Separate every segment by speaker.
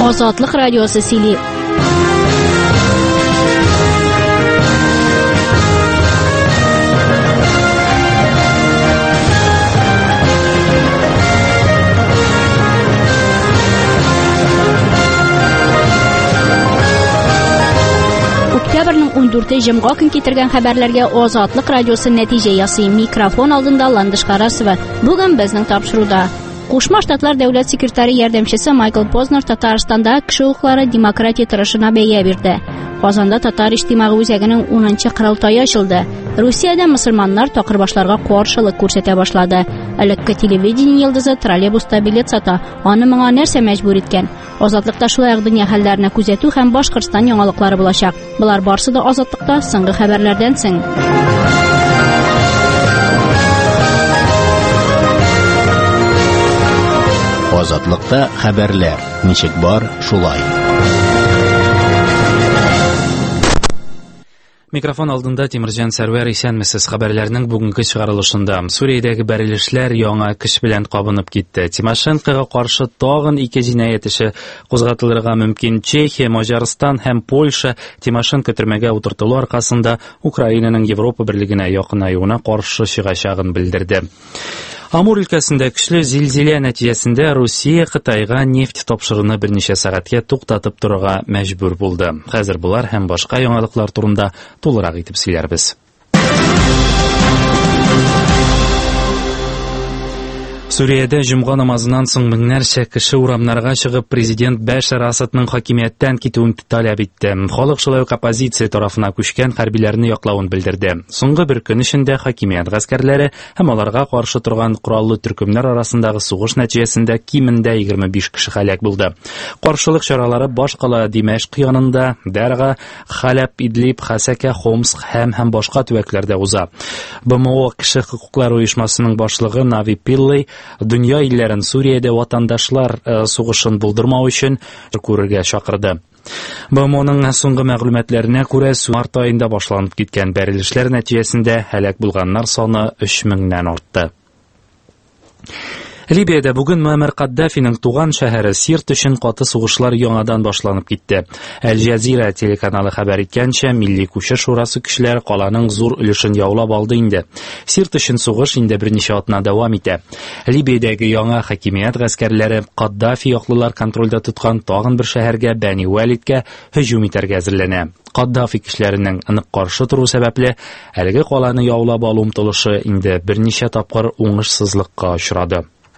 Speaker 1: Ozodlik radiosi Sili. Oktyabrning 14 jumğa kun ketirgan xabarlarga Ozodlik radiosi natija yasay mikrofon oldinda Landish Qarasova. Bugun bizning topshiruvda Qo'shma Shtatlar davlat sekretari yordamchisi Michael Posner Tataristonda kishi huquqlari demokratiya turishini beya berdi. Qozonda Tatar ijtimoiy o'zagining 10-qurultoyi ochildi. Rossiyada musulmonlar taqirboshlarga qarshilik ko'rsata boshladi. Alakka televideniya yildizi trolleybusda bilet sota, uni menga narsa majbur etgan. Ozodlikda shulay dunyo hallarini kuzatuv ham Boshqirdiston yangiliklari bo'lacak. Bular borsida ozodlikda so'nggi xabarlardan so'ng.
Speaker 2: Ozodlikda xabarlar. Nechik bor shulay.
Speaker 3: Mikrofon oldinda Timirjan Sarvar esenmisiz. Xabarlarning bugungi chiqarilishida Suriyadagi barilishlar yangi qish bilan qobinib ketdi. Timoshenkoga qarshi tog'in 2 jinoyat ishi qo'zg'atilirga mumkin. Chexiya, Majariston ham Polsha Timoshenko turmaga o'tirtili orqasida Ukrainaning Yevropa birligina yaqinayuviga qarshi shag'in bildirdi. Amur ülkəsində kuchli zilzila natijasida Rossiya Xitoyga neft topshirig'ini bir necha soatga to'xtatib turishga majbur bo'ldi. Hozir bular ham boshqa yangiliklar turida to'liq aytib sizlarmiz. Suriyada jumğa namazından so'ng minglarcha kishi uramlarga chiqib prezident Bashar Asadning hokimiyatdan ketuvini talab etdi. Xalq shulay oppozitsiya tarafına ko'chgan harbiylarni yoqlovini bildirdi. So'nggi bir kun ichida hokimiyat askarlari ham ularga qarshi turgan qurolli turkumlar orasidagi sug'ish natijasida kimida 25 kishi halok bo'ldi. Qarshilik choralari boshqa Dimashq yonida, Darg'a, Halab, Idlib, Hasaka, Homs ham boshqa tuvaklarda o'za. BMO kishi huquqlari uyushmasining boshlig'i Navi Pillay dunyo illarini Suriyada vatandoshlar sug'ishini buldirmoq uchun ko'rishga chaqirdi. BMOning so'nggi ma'lumotlarına ko'ra, mart oyida boshlanib ketgan barilishlar natijasida halok bo'lganlar soni 3000 dan ortdi. Libiyada bugun Muammar Qaddafining tug'an shahri Sirt uchun qattiq sug'ishlar yangidan boshlanib ketdi. Al Jazeera telekanali xabar etgancha, Milliy ko'chish shurasi kishilar qalaning zo'r ulushini yovlab oldi endi. Sirt uchun sug'ish endi bir necha oylar davom etadi. Libiyadagi yangi hokimiyat askarlari Qaddafi yoqlilar kontrolda tutgan tog'in bir shaharga Bani Walidga hujum etarga hazırlanadi. Qaddafi kishilarining aniq qarshi turuvi sababli haligi qalani yovlab olib umtilishi endi bir necha topqir o'ngishsizlikka uchradi.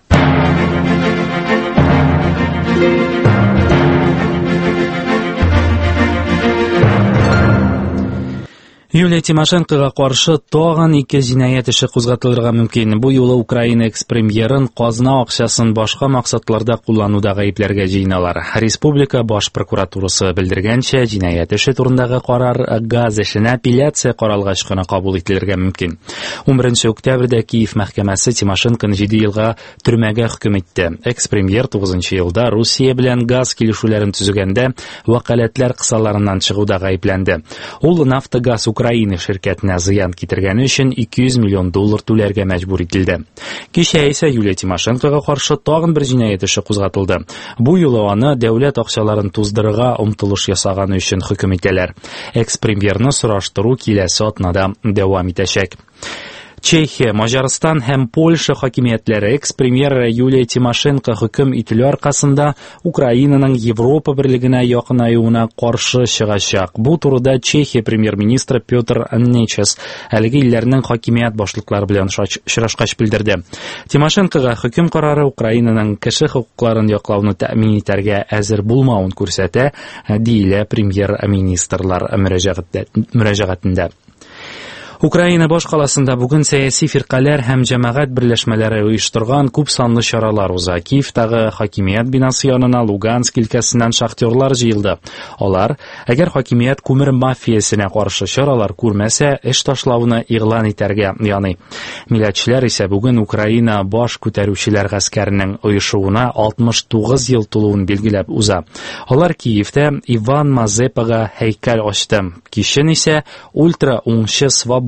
Speaker 3: Yuliya Timoshenkoga qarshi tog'in 2 jinoyat ishi qo'zg'atilirga mumkin. Bu yo'li Ukraina eks-premyerin qozna aqshasini boshqa maqsadlarda qo'llanuvdagi ayblarga jinolar. Respublika bosh prokuraturasi bildirgancha, jinoyat ishi turindagi qaror gaz ishini apellyatsiya qaralg'achqini qabul etilirga mumkin. 11 oktyabrda Kiyev mahkamasi Timoshentoni 7 yilga turmaga hukm etdi. Eks-premyer 9-yilda Rossiya bilan gaz kelishuvlarini tuzganda vakolatlar qissalaridan chiquvdagi ayblandi. U Naftogaz Ukraina shirkatini ziyon keltirgani uchun $200 million to'larga majbur etildi. Kecha esa Yuliya Timoshenkoga qarshi tog'in bir jinoyat ishi qo'zg'atildi. Bu yo'li uni davlat aqshalarini tuzdirishga umtilish yasagani uchun hukm etiladi. Eks-premyerni surishtiruv kelasi oyda davom etacak. Chexiya, Majariston ham Polsha hokimiyatlari eks-premyer Yuliya Timoshenko hukm etilishi orqasida Ukrainaning Yevropa birligina yaqinayuviga qarshi chiqashaq. Bu turida Chexiya premyer-ministri Pyotr Neches haligi illarning hokimiyat boshliqlari bilan uchrashqach bildirdi. Timoshenkoga hukm qarori Ukrainaning kishi huquqlarini yoqlovni ta'min etarga hozir bo'lmag'ini ko'rsatadi, deyiladi premyer-ministrlar murojaatida. Ukraina bosh qalasida bugun siyosiy firqalar ham jamoat birlashmalari uyushtirgan ko'p sonli choralar o'za. Kiyevdagi hokimiyat binosi yonina Lugansk ilkasidan shaxtyorlar jiyildi. Ular agar hokimiyat ko'mir mafiyasiga qarshi choralar ko'rmasa, ish tashlovini e'lon etarga ya'ni. Millatchilar esa bugun Ukraina bosh ko'taruvchilar askarining uyushuvuna 69 yil to'luvini belgilab o'za. Ular Kiyevda Ivan Mazepaga haykal ochdi. Kishin esa ultra o'ngchi Svoboda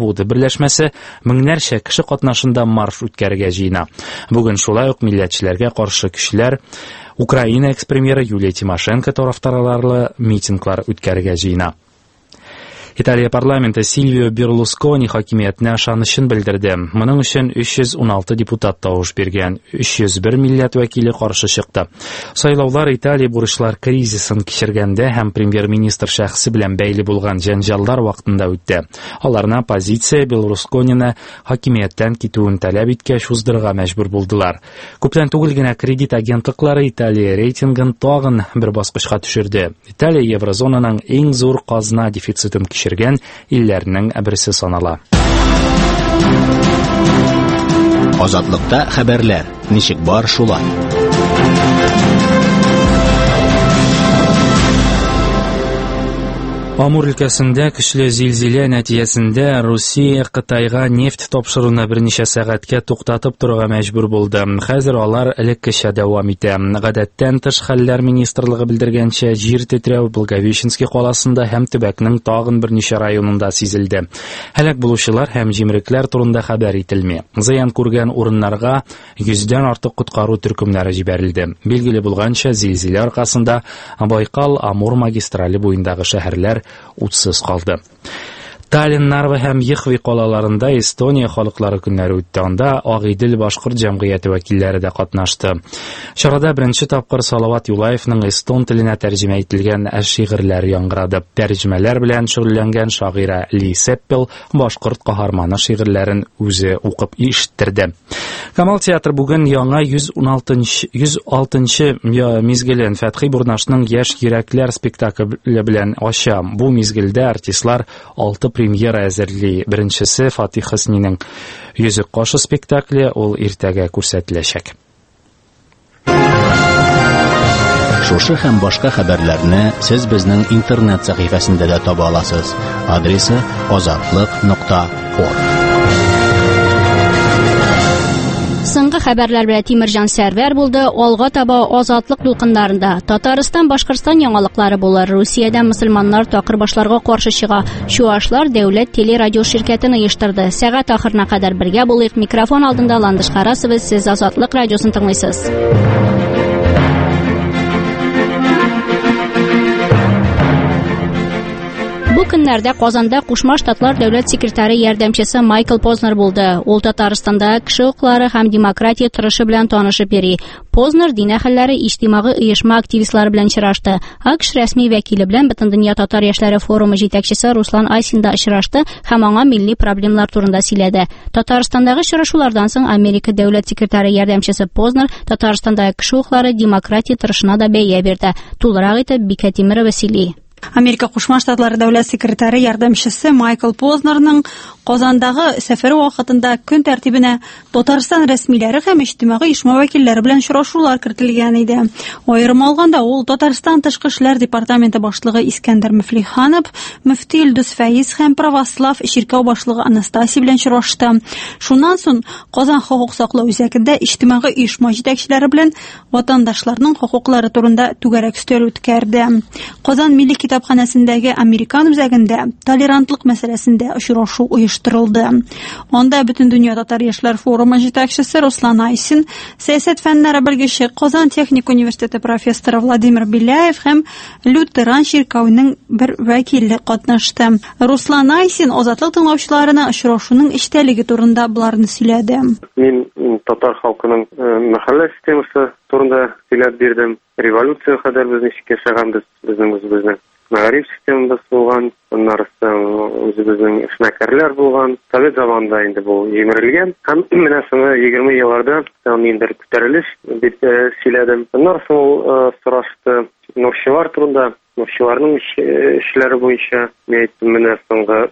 Speaker 3: Свобода берләшмәсе меңнәрчә кеше катнашында марш үткәрергә җыена. Бүген шулай ук милләтчеләргә каршы көчләр Украина экс-премьеры Юлия Тимошенко тарафдарлары митинглар үткәрергә җыена. Италия парламенты Сильвио Берлускони хакимиятенә ышанычын белдерде. Моның өчен 316 депутат тавыш биргән, 301 милләт вәкиле каршы чыкты. Сайлаулар Италия бурычлар кризисын кичергәндә һәм премьер-министр шәхсе белән бәйле булган җәнҗаллар вакытында үтте. Аларны оппозиция Берлусконины хакимияттән китүен таләп иткәч уздырырга мәҗбүр булдылар. Күптән түгел генә кредит агентлыклары Италия рейтингын тагын бер баскычка төшерде. Италия еврозонаның иң зур казна дефицитын кичергән илләрнең берсе санала.
Speaker 2: Азатлыкта хәбәрләр. Ничек бар шулай.
Speaker 3: Амур өлкәсендә көчле зилзилә нәтиҗәсендә Русия Кытайга нефть тапшыруны берничә сәгатькә туктатып торырга мәҗбүр булды. Хәзер алар элеккечә дәвам итә. Гадәттән тыш хәлләр министрлыгы белдергәнчә, җир тетрәү Благовещенский каласында һәм төбәкнең тагын берничә районында сизелде. Һәлак булучылар һәм җимерекләр турында хәбәр ителми. Зыян күргән урыннарга 100дән артык коткару төркемнәре җибәрелде. Билгеле булганча, зилзилә аркасында Байкал-Амур магистрале буендагы шәһәрләр утсыз калды. Таллин, Нарва һәм Йыхви калаларында Эстония халыклары көннәре үтте. Анда Агыйдел башкорт җәмгыяте вәкилләре дә катнашты. Чарада беренче тапкыр Салават Юлаевның эстон теленә тәрҗемә ителгән шигырьләр яңгырады. Тәрҗемәләр белән шөгыльләнгән шагыйрә Ли Сеппел башкорт каһарманы шигырьләрен үзе укып ишеттерде. Камал театры бүген яңа 106-нчы мизгелен Фәтхи Бурнашның Яшь йөрәкләр спектакле белән ача. Бу мизгелдә артистлар 6 премьера әзерли. Беренчесе Фатих Хөснинең Йөзек кашы спектакле, ул иртәгә күрсәтеләчәк.
Speaker 2: Шушы һәм башка хәбәрләрне сез безнең интернет сәхифәсендә дә таба аласыз. Адресы azatlyk.org.
Speaker 1: Соңгы хәбәрләр белән Тимирҗан Сәрвәр булды. Алга таба азатлык дулкыннарында Татарстан, Башкортстан яңалыклары булыр. Русиядә мөселманнар такыр башларга каршы чыга. Чуашлар дәүләт телерадио ширкәтен оештырды. Сәгать ахырына кадәр бергә булыйк. Микрофон алдында Ландыш Карасова, сез Азатлык радиосын тыңлыйсыз. Бу көннәрдә Казанда Кушма Штатлар дәүләт секретаре ярдәмчесе Майкл Познер булды. Ул Татарстанда кеше хукуклары һәм демократия торышы белән танышып йөри. Познер дин әһелләре иҗтимагый оешма активистлары белән очрашты. АКШ рәсми вәкиле белән Бөтендөнья татар яшьләре форумы җитәкчесе Руслан Айсин да очрашты һәм аңа милли проблемалар турында сөйләде. Татарстандагы очрашулардан соң Америка дәүләт секретаре ярдәмчесе Познер Татарстандагы кеше хукуклары демократия торышына да бәя бирде. Тулырак итеп Бикә Тимерова сөйли.
Speaker 4: Америка Кушма Штатлары дәүләт секретаре ярдәмчесе Майкл Познерның Казандагы сәфәре вакытында көн тәртибенә Татарстан рәсмиләре һәм иҗтимагый оешма вәкилләре белән очрашулар кертелгән иде. Аерым алганда ул Татарстан Тышкы эшләр департаменты башлыгы Искәндәр Мөфлиханов, мөфти Илдус Фәиз һәм православ ширкәү башлыгы Анастасия белән очрашты. Шуннан соң Казан хокук саклау үзәгендә иҗтимагый оешма җитәкчеләре белән ватандашларның хокуклары турында түгәрәк өстәл үткәрде. Казан Милли китапханәсендәге Американ үзәгендә толерантлык мәсьәләсендә очрашу оештырылды. Анда Бөтендөнья татар яшьләр форумы җитәкчесе Руслан Айсин, сәясәт фәннәре белгече Казан техник университеты профессоры Владимир Беляев һәм Лютеран ширкәүнең бер вәкиле катнашты. Руслан Айсин азатлык тыңлаучыларына очрашуның эчтәлеге турында буларны сөйләде.
Speaker 5: Мин татар халкының мәхәллә системасы турында сөйләп бирдем. Революция хәдәр без ничек яшәгәнбез, безнең мәгариф системабыз булган, аннарыстан үзебезнең эшмәкәрләр булган. Совет заманында инде бу җимерелгән. Һәм менә соңгы 20 елларда инде күтәрелеш дип сөйләдем. Аннарыстан ул сорашты нурчылар турында, нурчыларның эшләре буенча. Мен әйттем, менә соңгы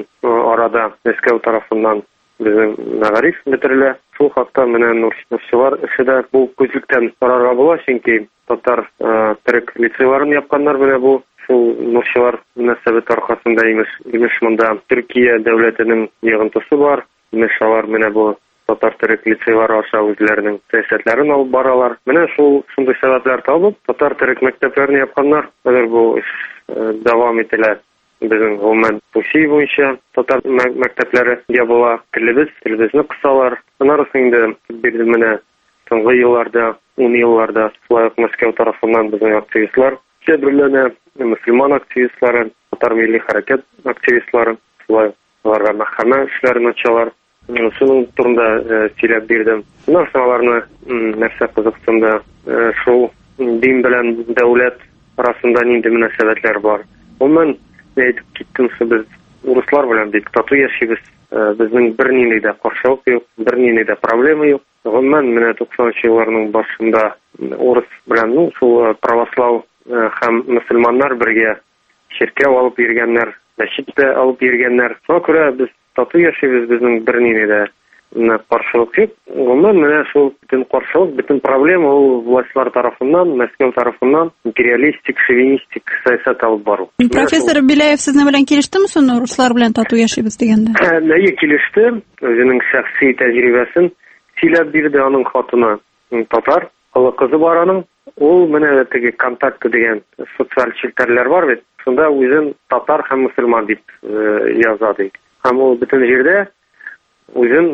Speaker 5: арада Мәскәү тарафыннан безнең мәгариф бетерелә. Шул хакта менә нурчылар эше дә бу күзлектән карарга була, чөнки татар төрек лицейларын япканнар менә бу. Шул нурчылар мөнәсәбәт аркасында имеш монда Төркия дәүләтенең йогынтысы бар. Алар менә бу татар төрек лицейлары аша үзләренең сәясәтләрен алып баралар. Менә шундый сәбәпләр табып, татар төрек мәктәпләрен япканнар. Әгәр бу дәвам ителә, Безнең гомумән Русия буенча татар мәктәпләре ябыла, телебезне кысалар. Аннарысын инде бирде менә соңгы елларда, 10 елларда шулай ук Мәскәү тарафыннан безнең активистлар җәберләнә, мөселман активистлары, татар милли хәрәкәт активистлары, шулай аларга мәхкәмә эшләрен ачалар. Шуның турында сөйләп бирдем. Аларны нәрсә кызыксынды, шул дин белән дәүләт арасында нинди мөнәсәбәтләр бар. Гомумән әйтеп киттем, без урыслар белән бик тату яшибез. Безнең бернинди дә каршылык юк, бернинди дә проблема юк. Гомумән менә 90-нчы елларның башында урыс белән шул православ һәм мөселманнар бергә ширкәү алып йөргәннәр, мәчеткә алып йөргәннәр. Шуңа күрә без тату яшибез, безнең бернинди дә каршылык юк. Гомумән менә шул бөтен каршылык, бөтен проблема ул властьлар тарафыннан, Мәскәү тарафыннан империалистик, шовинистик сәясәт алып бару.
Speaker 4: Профессор Беляев сезнең белән килештеме соң руслар белән тату яшибез дигәндә?
Speaker 5: Әйе, килеште. Үзенең шәхси тәҗрибәсен сөйләп бирде, аның хатыны татар, кызы бар аның. Ул менә теге контакты дигән социаль челтәрләр бар бит. Шунда үзен татар һәм мөселман дип яза ди. Һәм ул бөтен җирдә үзен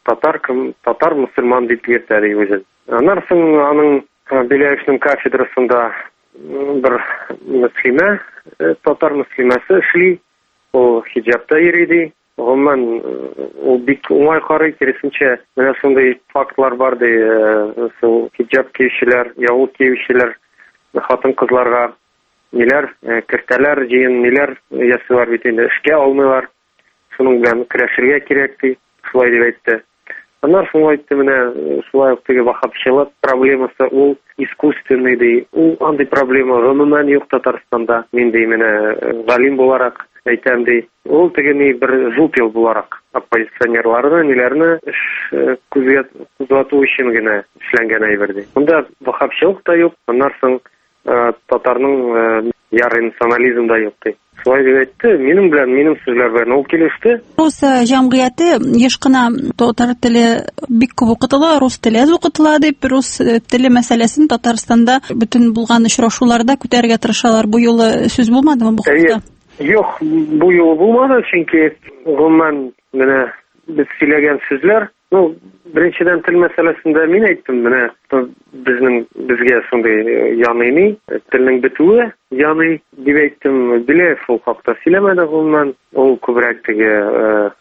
Speaker 5: татар мөселман дип йөртә ди үзен. Аннарсын аның Беляевның кафедрасында бер мөслимә, татар мөслимәсе эшли, ул хиджабта йөри ди. Гомумән ул бик уңай карый, киресенчә менә шундый фактлар бар ди, шул хиджаб киючеләр, яулык киючеләр хатын-кызларга ниләр кертәләр, җыен ниләр ясыйлар бит инде, эшкә алмыйлар. Шуның белән көрәшергә кирәк ди, шулай дип әйтте. Аннар шулай әйтте, менә шулай ук теге вахабчылык проблемасы ул искусственный ди. Ул андый проблема гомумән юк Татарстанда. Мин ди менә галим буларак әйтәм ди. Ул тегене бер жупел буларак оппозиционерларны, ниләрне күзәтү өчен генә эшләнгән әйбер ди. Монда вахабчылык та юк, аннар соң татарның яры национализм да юк ди. Шулай дип әйтте, минем сүзләр белән ул килеште.
Speaker 4: Рус җәмгыяте еш кына татар теле бик күп укытыла, рус теле укытыла дип, рус теле мәсьәләсен Татарстанда бөтен булган очрашуларда күтәрергә тырышалар. Бу юлы сүз булмадымы бу хакта?
Speaker 5: Юк, бу юлы булмады, чөнки гомумән менә без сөйләгән сүзләр, беренчедән тел мәсьәләсендә мин әйттем, менә безгә шундый яныймы, телнең бетүе яный дип әйттем. Беләев ул хакта сөйләмәде гомумән, ул күбрәк теге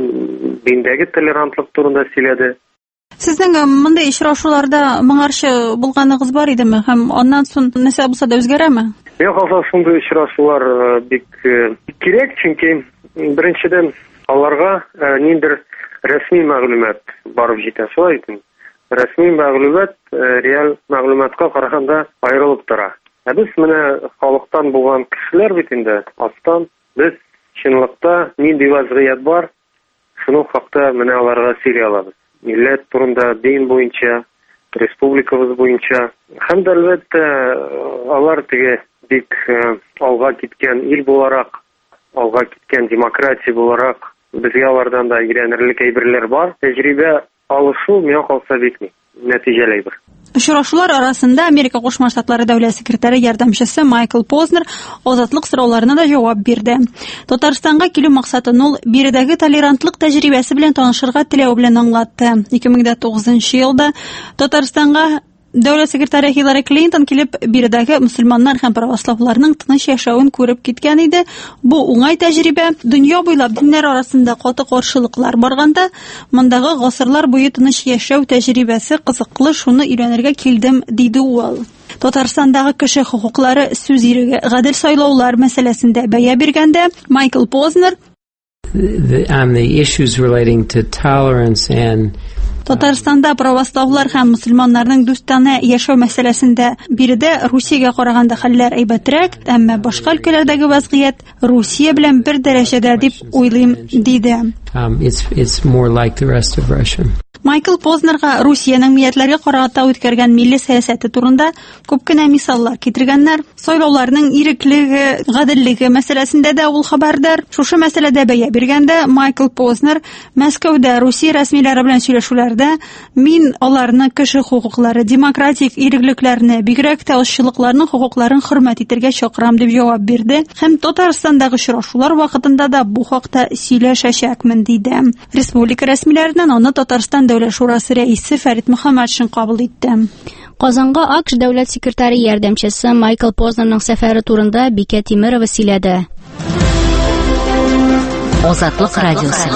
Speaker 5: диндәге толерантлык турында сөйләде.
Speaker 4: Сезнең мондай очрашуларда моңарчы булганыгыз бар идеме һәм аннан соң нәрсә булса да үзгәрәме?
Speaker 5: Мин хәзер шундый очрашулар бик кирәк, чөнки беренчедән аларга ниндер рәсми мәгълүмат барып җитә, шулай икән. Рәсми мәгълүмат реаль мәгълүматка караганда аерылып тора. Без менә халыктан булган кешеләр бит инде, астан без чынлыкта нинди вазгыять бар, шуның хакта менә аларга сөйли алабыз. Милләт турында, дин буенча, республикабыз буенча. Һәм дә әлбәттә алар теге бик алга киткән ил буларак, алга киткән демократия буларак, безгә алардан да өйрәнерлек әйберләр бар. Тәҗрибә алышу миңа калса бик нәтиҗәле әйбер.
Speaker 4: Очрашулар арасында Америка Кушма Штатлары дәүләт секретаре ярдәмчесе Майкл Познер азатлык сорауларына да җавап бирде. Татарстанга килү максатын ул биредәге толерантлык тәҗрибәсе белән танышырга теләү белән аңлатты. 2009 елда Татарстанга дәүләт секретаре Хиллари Клинтон килеп биредәге мөселманнар һәм православларның тыныч яшәвен күреп киткән иде. Бу уңай тәҗрибә. Дөнья буйлап диннәр арасында каты каршылыклар барганда, мондагы гасырлар буе тыныч яшәү тәҗрибәсе кызыклы, шуны өйрәнергә килдем, диде ул. Татарстандагы кеше хукуклары, сүз иреге, гадел сайлаулар мәсьәләсендә бәя биргәндә Майкл Познер
Speaker 6: the issues relating to tolerance and
Speaker 4: Татарстанда православлар һәм мөселманнарның дустанә яшәү мәсьәләсендә биредә Русиягә караганда хәлләр әйбәтрәк, әмма башка өлкәләрдәге вазгыять Русия белән бер дәрәҗәдә дип уйлыйм, диде.
Speaker 6: It's more like the rest of Russia.
Speaker 4: Майкл Познерга Русиянең милләтләргә карата үткәргән милли сәясәте турында күп кенә мисаллар китергәннәр. Сайлауларның иреклеге, гаделлеге мәсьәләсендә дә ул хәбәрдар. Шушы мәсьәләдә бәя биргәндә Майкл Познер Мәскәүдә Русия рәсмиләре белән сөйләшүләрдә мин аларны кеше хукуклары, демократик иреклекләрне, бигрәк тә ошчылыкларның хукукларын хөрмәт итәргә чакырам дип җавап бирде. Һәм Татарстандагы очрашулар вакытында да бу хакта сөйләшәчәкмен диде. Республика рәсмиләреннән аны Татарстан Дәүләт шурасы рәисе Фәрит Мөхәммәтшин кабул итте.
Speaker 1: Казанга АКШ дәүләт секретаре ярдәмчесе Майкл Познерның сәфәре турында Бикә Тимерова сөйләде.
Speaker 7: Азатлык радиосы.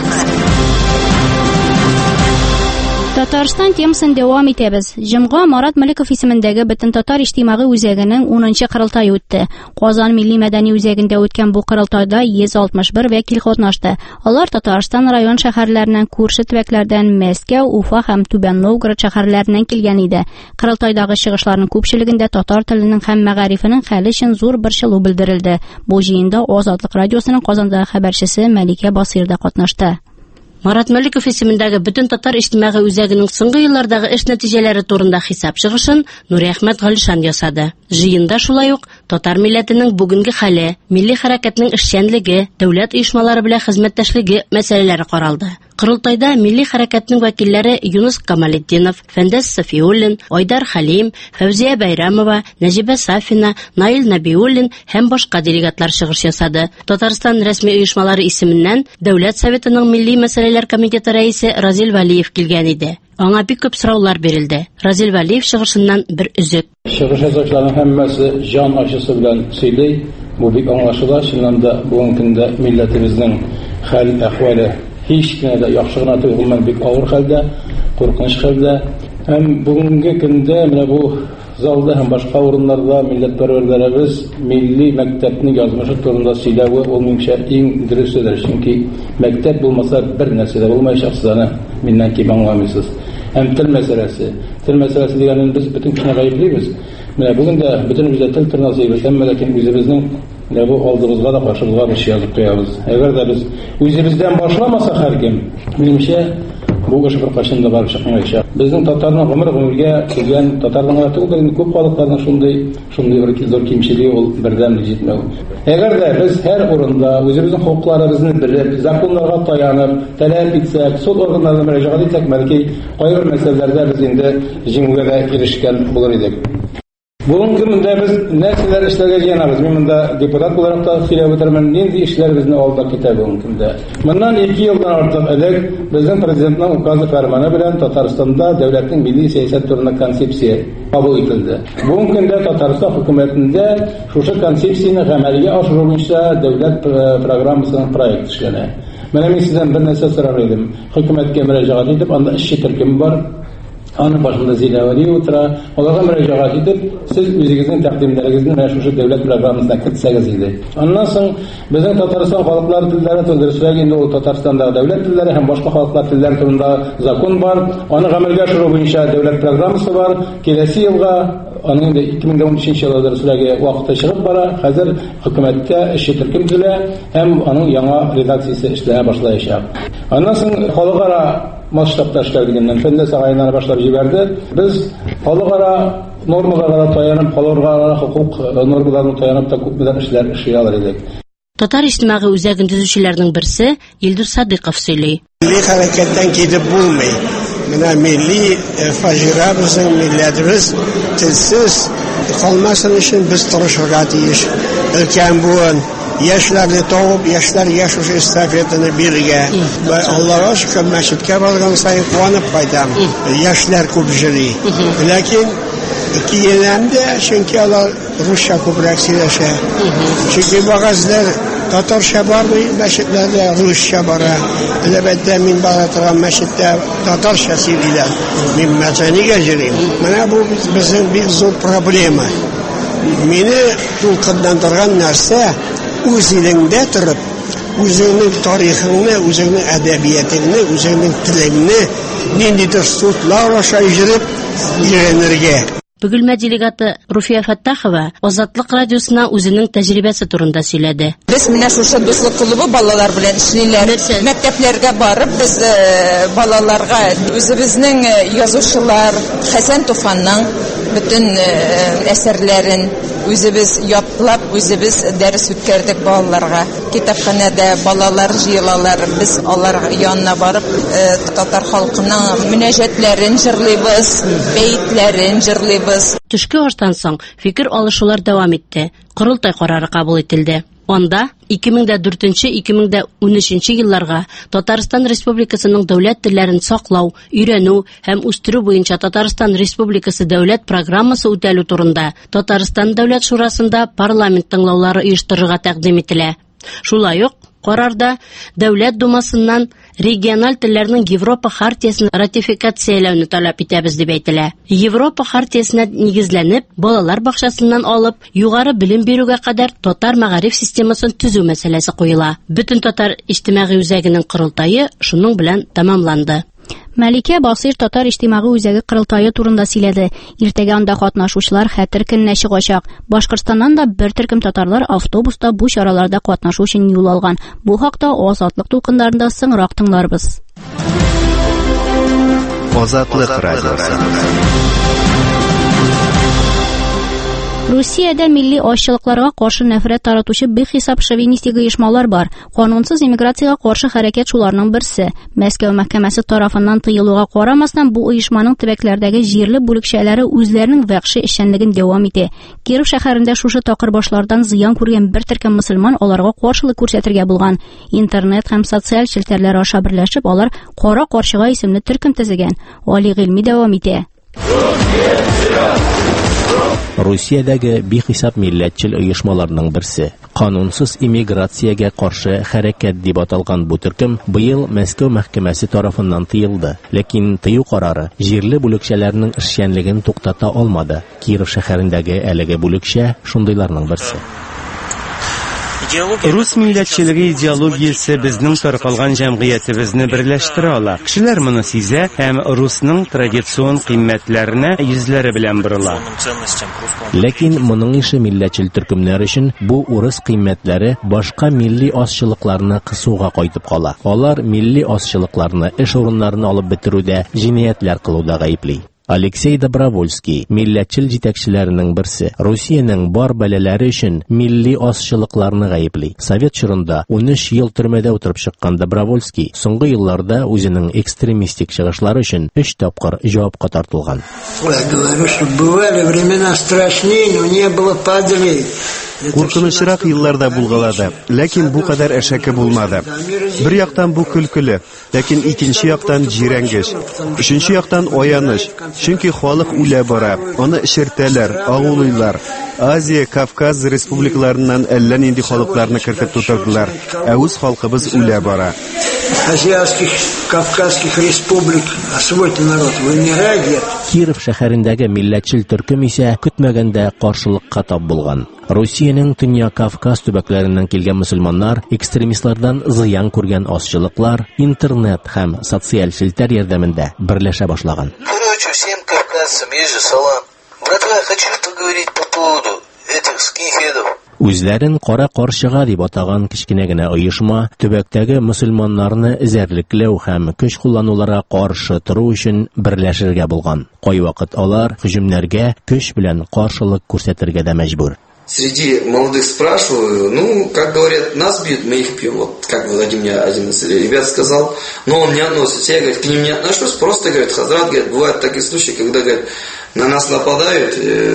Speaker 1: Татарстан темасын дәвам итәбез. Җомга Марат Мәликов исемендәге Бөтен татар иҗтимагый үзәгенең 10нчы кырылтае үтте. Казан милли мәдәни үзәгендә үткән бу кырылтайда 161 вәкил катнашты. Алар Татарстан район шәһәрләреннән, күрше төбәкләрдән, Мәскәү, Уфа һәм Түбән Новгород шәһәрләреннән килгән иде. Кырылтайдагы чыгышларның күпчелегендә татар теленең һәм мәгарифенең хәле өчен зур борчылу белдерелде. Бу җыенда Азатлык радиосының Казандагы хәбәрчесе Мәликә Басир да катнашты.
Speaker 7: Марат Мәликов исемендәге Бөтен татар иҗтимагый үзәгенең соңгы еллардагы эш нәтиҗәләре турында хисап чыгышын Нури Әхмәт Галишан ясады. Җыенда шулай ук татар милләтенең бүгенге хәле, милли хәрәкәтнең эшчәнлеге, дәүләт оешмалары белән хезмәттәшлеге мәсьәләләре каралды. Кырылтайда милли хәрәкәтнең вәкилләре Юнус Камалетдинов, Фәндәс Сафиуллин, Айдар Халим, Фәүзия Бәйрәмова, Нәҗибә Сафина, Наил Нәбиуллин һәм башка делегатлар чыгыш ясады. Татарстан рәсми оешмалары исеменнән Дәүләт Советының милли мәсьәләләр комитеты рәисе Разил Вәлиев килгән иде. Аңа бик күп сораулар бирелде. Разил Вәлиев чыгышыннан бер үзек.
Speaker 8: Чыгыш ясаучыларның һәммәсе җан ачысы белән сөйли. Бу бик аңлашыла. Чыннан бүгенге көндә милләтебезнең хәл-әхвалы hiç kine de yaxşıgına tüyülmen bik ağır halde, korkunç halde. Hem bugünkü günde mine bu zalda hem başka orunlarda milletperverlerimiz milli mektepni yazmışı turunda silahı olmayınca en dürüstüdür. Çünkü mektep bulmasa bir nesile olmayacak sizane minnen ki anlamışsınız. Hem til meselesi. Til meselesi diyenin biz bütün kine gayıplıyız. Mine bugün de bütün bize til tırnasıyız. Hem lakin bizimizin bu aldığımızda da karşımıza bir şey yazıp koyarız. Eğer de biz özümüzden başlamasa her kim, benimce bu iş bir kaşında var çıkmayacak. Bizim Tatarның ömürge kelgen Tatarның hayatı bugün көп халыкларның şunday bir zor kimçiliği ol birden jetmeu. Eğer de biz her orunda özümüzün hukuklarımızı bilip, zakonlarga tayanıp, talep etsek, sud organlarına müracaat etsek, belki ayrı meselelerde biz indi jingüge de erişken bulur idik. Bugünkü gündə biz nəsələr işlərə gələnəmiz. Mən bunda deputat olaraq da xilaf edirəm. İndi işlər bizni aldı kitə bugünkü gündə. Bundan 2 yıldan artıq elək bizim prezidentinin ukazı fərmanı bilan Tatarstanda dövlətin milli siyasət turuna konsepsiya qəbul edildi. Bugünkü gündə Tatarstan hökumətində şuşa konsepsiyani əməliyə aşırılmışsa dövlət proqramısının proyekti işlənir. Mən sizdən bir nəsə sorar idim. Hökumətə müracaat edib, anda işçi türküm var. Anın başında zilavali otura, onlara müracaat edip, siz özünüzün təqdimlərinizin məşhur dövlət proqramısına kitsəgiz idi. Ondan sonra bizim Tatarstan xalqlar dilləri tündürüsülə indi o Tatarstanda dövlət dilləri, həm başqa xalqlar dilləri turunda zakon var. Onun əməlgə şuru boyunca dövlət proqramısı var. Kelesi yılğa, onun 2013 yılda Rusiyaya vaqtda çıxıb bara, hazır hökumətdə işçi türküm dilə, həm onun yana redaksiyası işləyə başlayacaq. Ondan sonra xalqara masштабта эшләгәннән фәндә сарайына башлап җибәрде. Без халыкара нормаларга таянып, халыкара хукук нормаларына таянып та күп белән эшләр эшли алыр идек.
Speaker 7: Татар иҗтимагый үзәген төзүчеләрнең берсе Илдус Садыйков сөйли.
Speaker 9: Milli hərəkətdən gedib bulmay. Менә milli фаҗирабызның милләтебез телсез калмасын өчен без тырышырга тиеш. Өлкән буын Yaşlarını tavıp, yaşlar yaş uşu estafetini birge. Allah'a şükür meşitkə bargan sayı kuanıp kaydam. Yaşlar kubjili. Lakin iki yenemde çünkü Allah Rusça kubrak sileşe. Çünkü bagazlar Tatarşa var mı? Meşitlerde Rusça var. Elbette min bağlatıran meşitte Tatarşa sililer. Min metani geçireyim. Bana bu bizim bir zor problemi. Beni tulkınlandırgan narsa o'zingda turib, o'zingning tarixingni, o'zingning adabiyatingni, o'zingning tilingni, nindidir so'zlar osha yurib, o'rganirga.
Speaker 7: Бөгелмә делегаты Руфия Фаттахова Азатлык радиосына үзенең тәҗрибәсе турында сөйләде.
Speaker 10: Без менә шушы дуслык клубы балалар белән эшлиләр. Мәктәпләргә барып, без балаларга үзебезнең язучылар Хәсән Туфанның bütün әсәрләрен үзебез ятлап, үзебез дәрес үткәрдек балаларга. Китапханәдә балалар җыелалар, без алар янына барып, татар халкының мөнәҗәтләрен җырлыйбыз, бәйтләрен җырлыйбыз.
Speaker 7: Төшке аштан соң фикер алышулар дәвам итте. Корылтай карары кабул ителде. Анда 2004-2013 елларга Татарстан Республикасының дәүләт телләрен саклау, өйрәнү һәм үстерү буенча Татарстан Республикасы дәүләт программасы үтәлү турында Татарстан Дәүләт Шурасында парламент тыңлаулары оештырырга тәкъдим ителә. Шулай ук карарда Дәүләт Думасыннан региональ телләрнең Европа хартиясын ратификацияләүне таләп итәбез дип әйтелә. Европа хартиясына нигезләнеп, балалар бакчасыннан алып, югары белем бирүгә кадәр татар мәгариф системасын төзү мәсьәләсе куела. Бөтен татар иҗтимагый үзәгенең корылтайы шуның белән тәмамланды.
Speaker 1: Мәликә Басир татар иҗтимагый үзәге корылтайы турында сөйләде. Иртәгә анда катнашучылар хәтер көненә чыгачак. Башкортстаннан да бер төркем татарлар автобуста бу чараларда катнашу өчен юл алган. Бу хакта Азатлык тулкыннарында соңрак тыңларбыз.
Speaker 11: Азатлык радиосы.
Speaker 1: Русиядә милли ашчылыкларга каршы нәфрәт таратучы бихисап шовинистик оешмалар бар. Канунсыз иммиграциягә каршы хәрәкәт шуларның берсе. Мәскәү мәхкәмәсе тарафыннан тыелуга карамастан бу оешманың төбәкләрдәге җирле бүлекчәләре үзләренең вәхши эшчәнлеген дәвам итә. Киров шәһәрендә шушы такыр башлардан зыян күргән бер төркем мөселман аларга каршылык күрсәтергә булган. Интернет һәм социаль челтәрләр аша берләшеп алар Кара карчыга исемле төркем төзегән. Али гыйльми дәвам итә.
Speaker 2: Русиядәге бихисап милләтчел оешмаларның берсе. Канунсыз иммиграциягә каршы хәрәкәт дип аталган бу төркем быел Мәскәү мәхкәмәсе тарафыннан тыелды. Ләкин тыю карары җирле бүлекчәләрнең эшчәнлеген туктата алмады. Киров шәһәрендәге әлеге бүлекчә шундыйларның берсе.
Speaker 12: Рус милләтчелеге идеологиясе безнең таркалган җәмгыятебезне берләштерә ала. Кешеләр моны сизә һәм русның традицион кыйммәтләренә йөзләре белән борыла.
Speaker 2: Ләкин моның ише милләтчел төркемнәр өчен бу урыс кыйммәтләре башка милли ашчылыкларны кысуга кайтып кала. Алар милли ашчылыкларны эш урыннарына алып бетерүдә, җинаятләр кылуда гаепли. Алексей Добровольский, милләтчел җитәкчеләренең берсе, Русиянең бар бәләләре өчен милли ашчылыкларны гаепли. Совет чорында 13 ел төрмәдә утырып чыккан Добровольский соңгы елларда үзенең экстремистик чыгышлары өчен 3 тапкыр җавапка тартылган.
Speaker 9: Говорю, что бывали времена страшнее, но не было падалей.
Speaker 12: Куркынычрак елларда булгалады, ләкин бу кадәр әшәке булмады. Бер яктан бу көлкеле, ләкин икенче яктан җирәнгеч. Өченче яктан аяныч, чөнки халык үлә бара, аны эшертәләр, агулыйлар. Азия, Кавказ республикаларыннан әллә нинди халыкларны кертеп тутырдылар, ә үз халкыбыз үлә бара.
Speaker 9: Азиатских, Кавказских республик, свой-то народ вымирает.
Speaker 2: Киров шәһәрендәге милләтчел төркем исә көтмәгәндә каршылыкка тап булган. Русиянең Төнья Кавказ төбәкләреннән килгән мөселманнар, экстремистлардан зыян күргән ашчылыклар, интернет һәм социаль челтәр ярдәмендә берләшә башлаган.
Speaker 13: Короче, всем кавказцам есть же салам. Братва, хочу поговорить по поводу этих скинхедов.
Speaker 2: Үзләрен Кара карчыга дип атаган кичкенә генә оешма төбәктәге мөселманнарны эзәрлекләү һәм көч куллануларга каршы тору өчен берләшергә булган. Кайвакыт алар һөҗүмнәргә көч белән каршылык күрсәтергә дә мәҗбүр.
Speaker 13: Среди молодых спрашиваю, как говорят, нас бьют, мы их пьем. Вот как Владимир один из ребят сказал, но он не относится. Я, говорит, к ним не отношусь, просто, говорит, Хазрат, говорит, бывают такие случаи, когда, говорит, на нас нападают,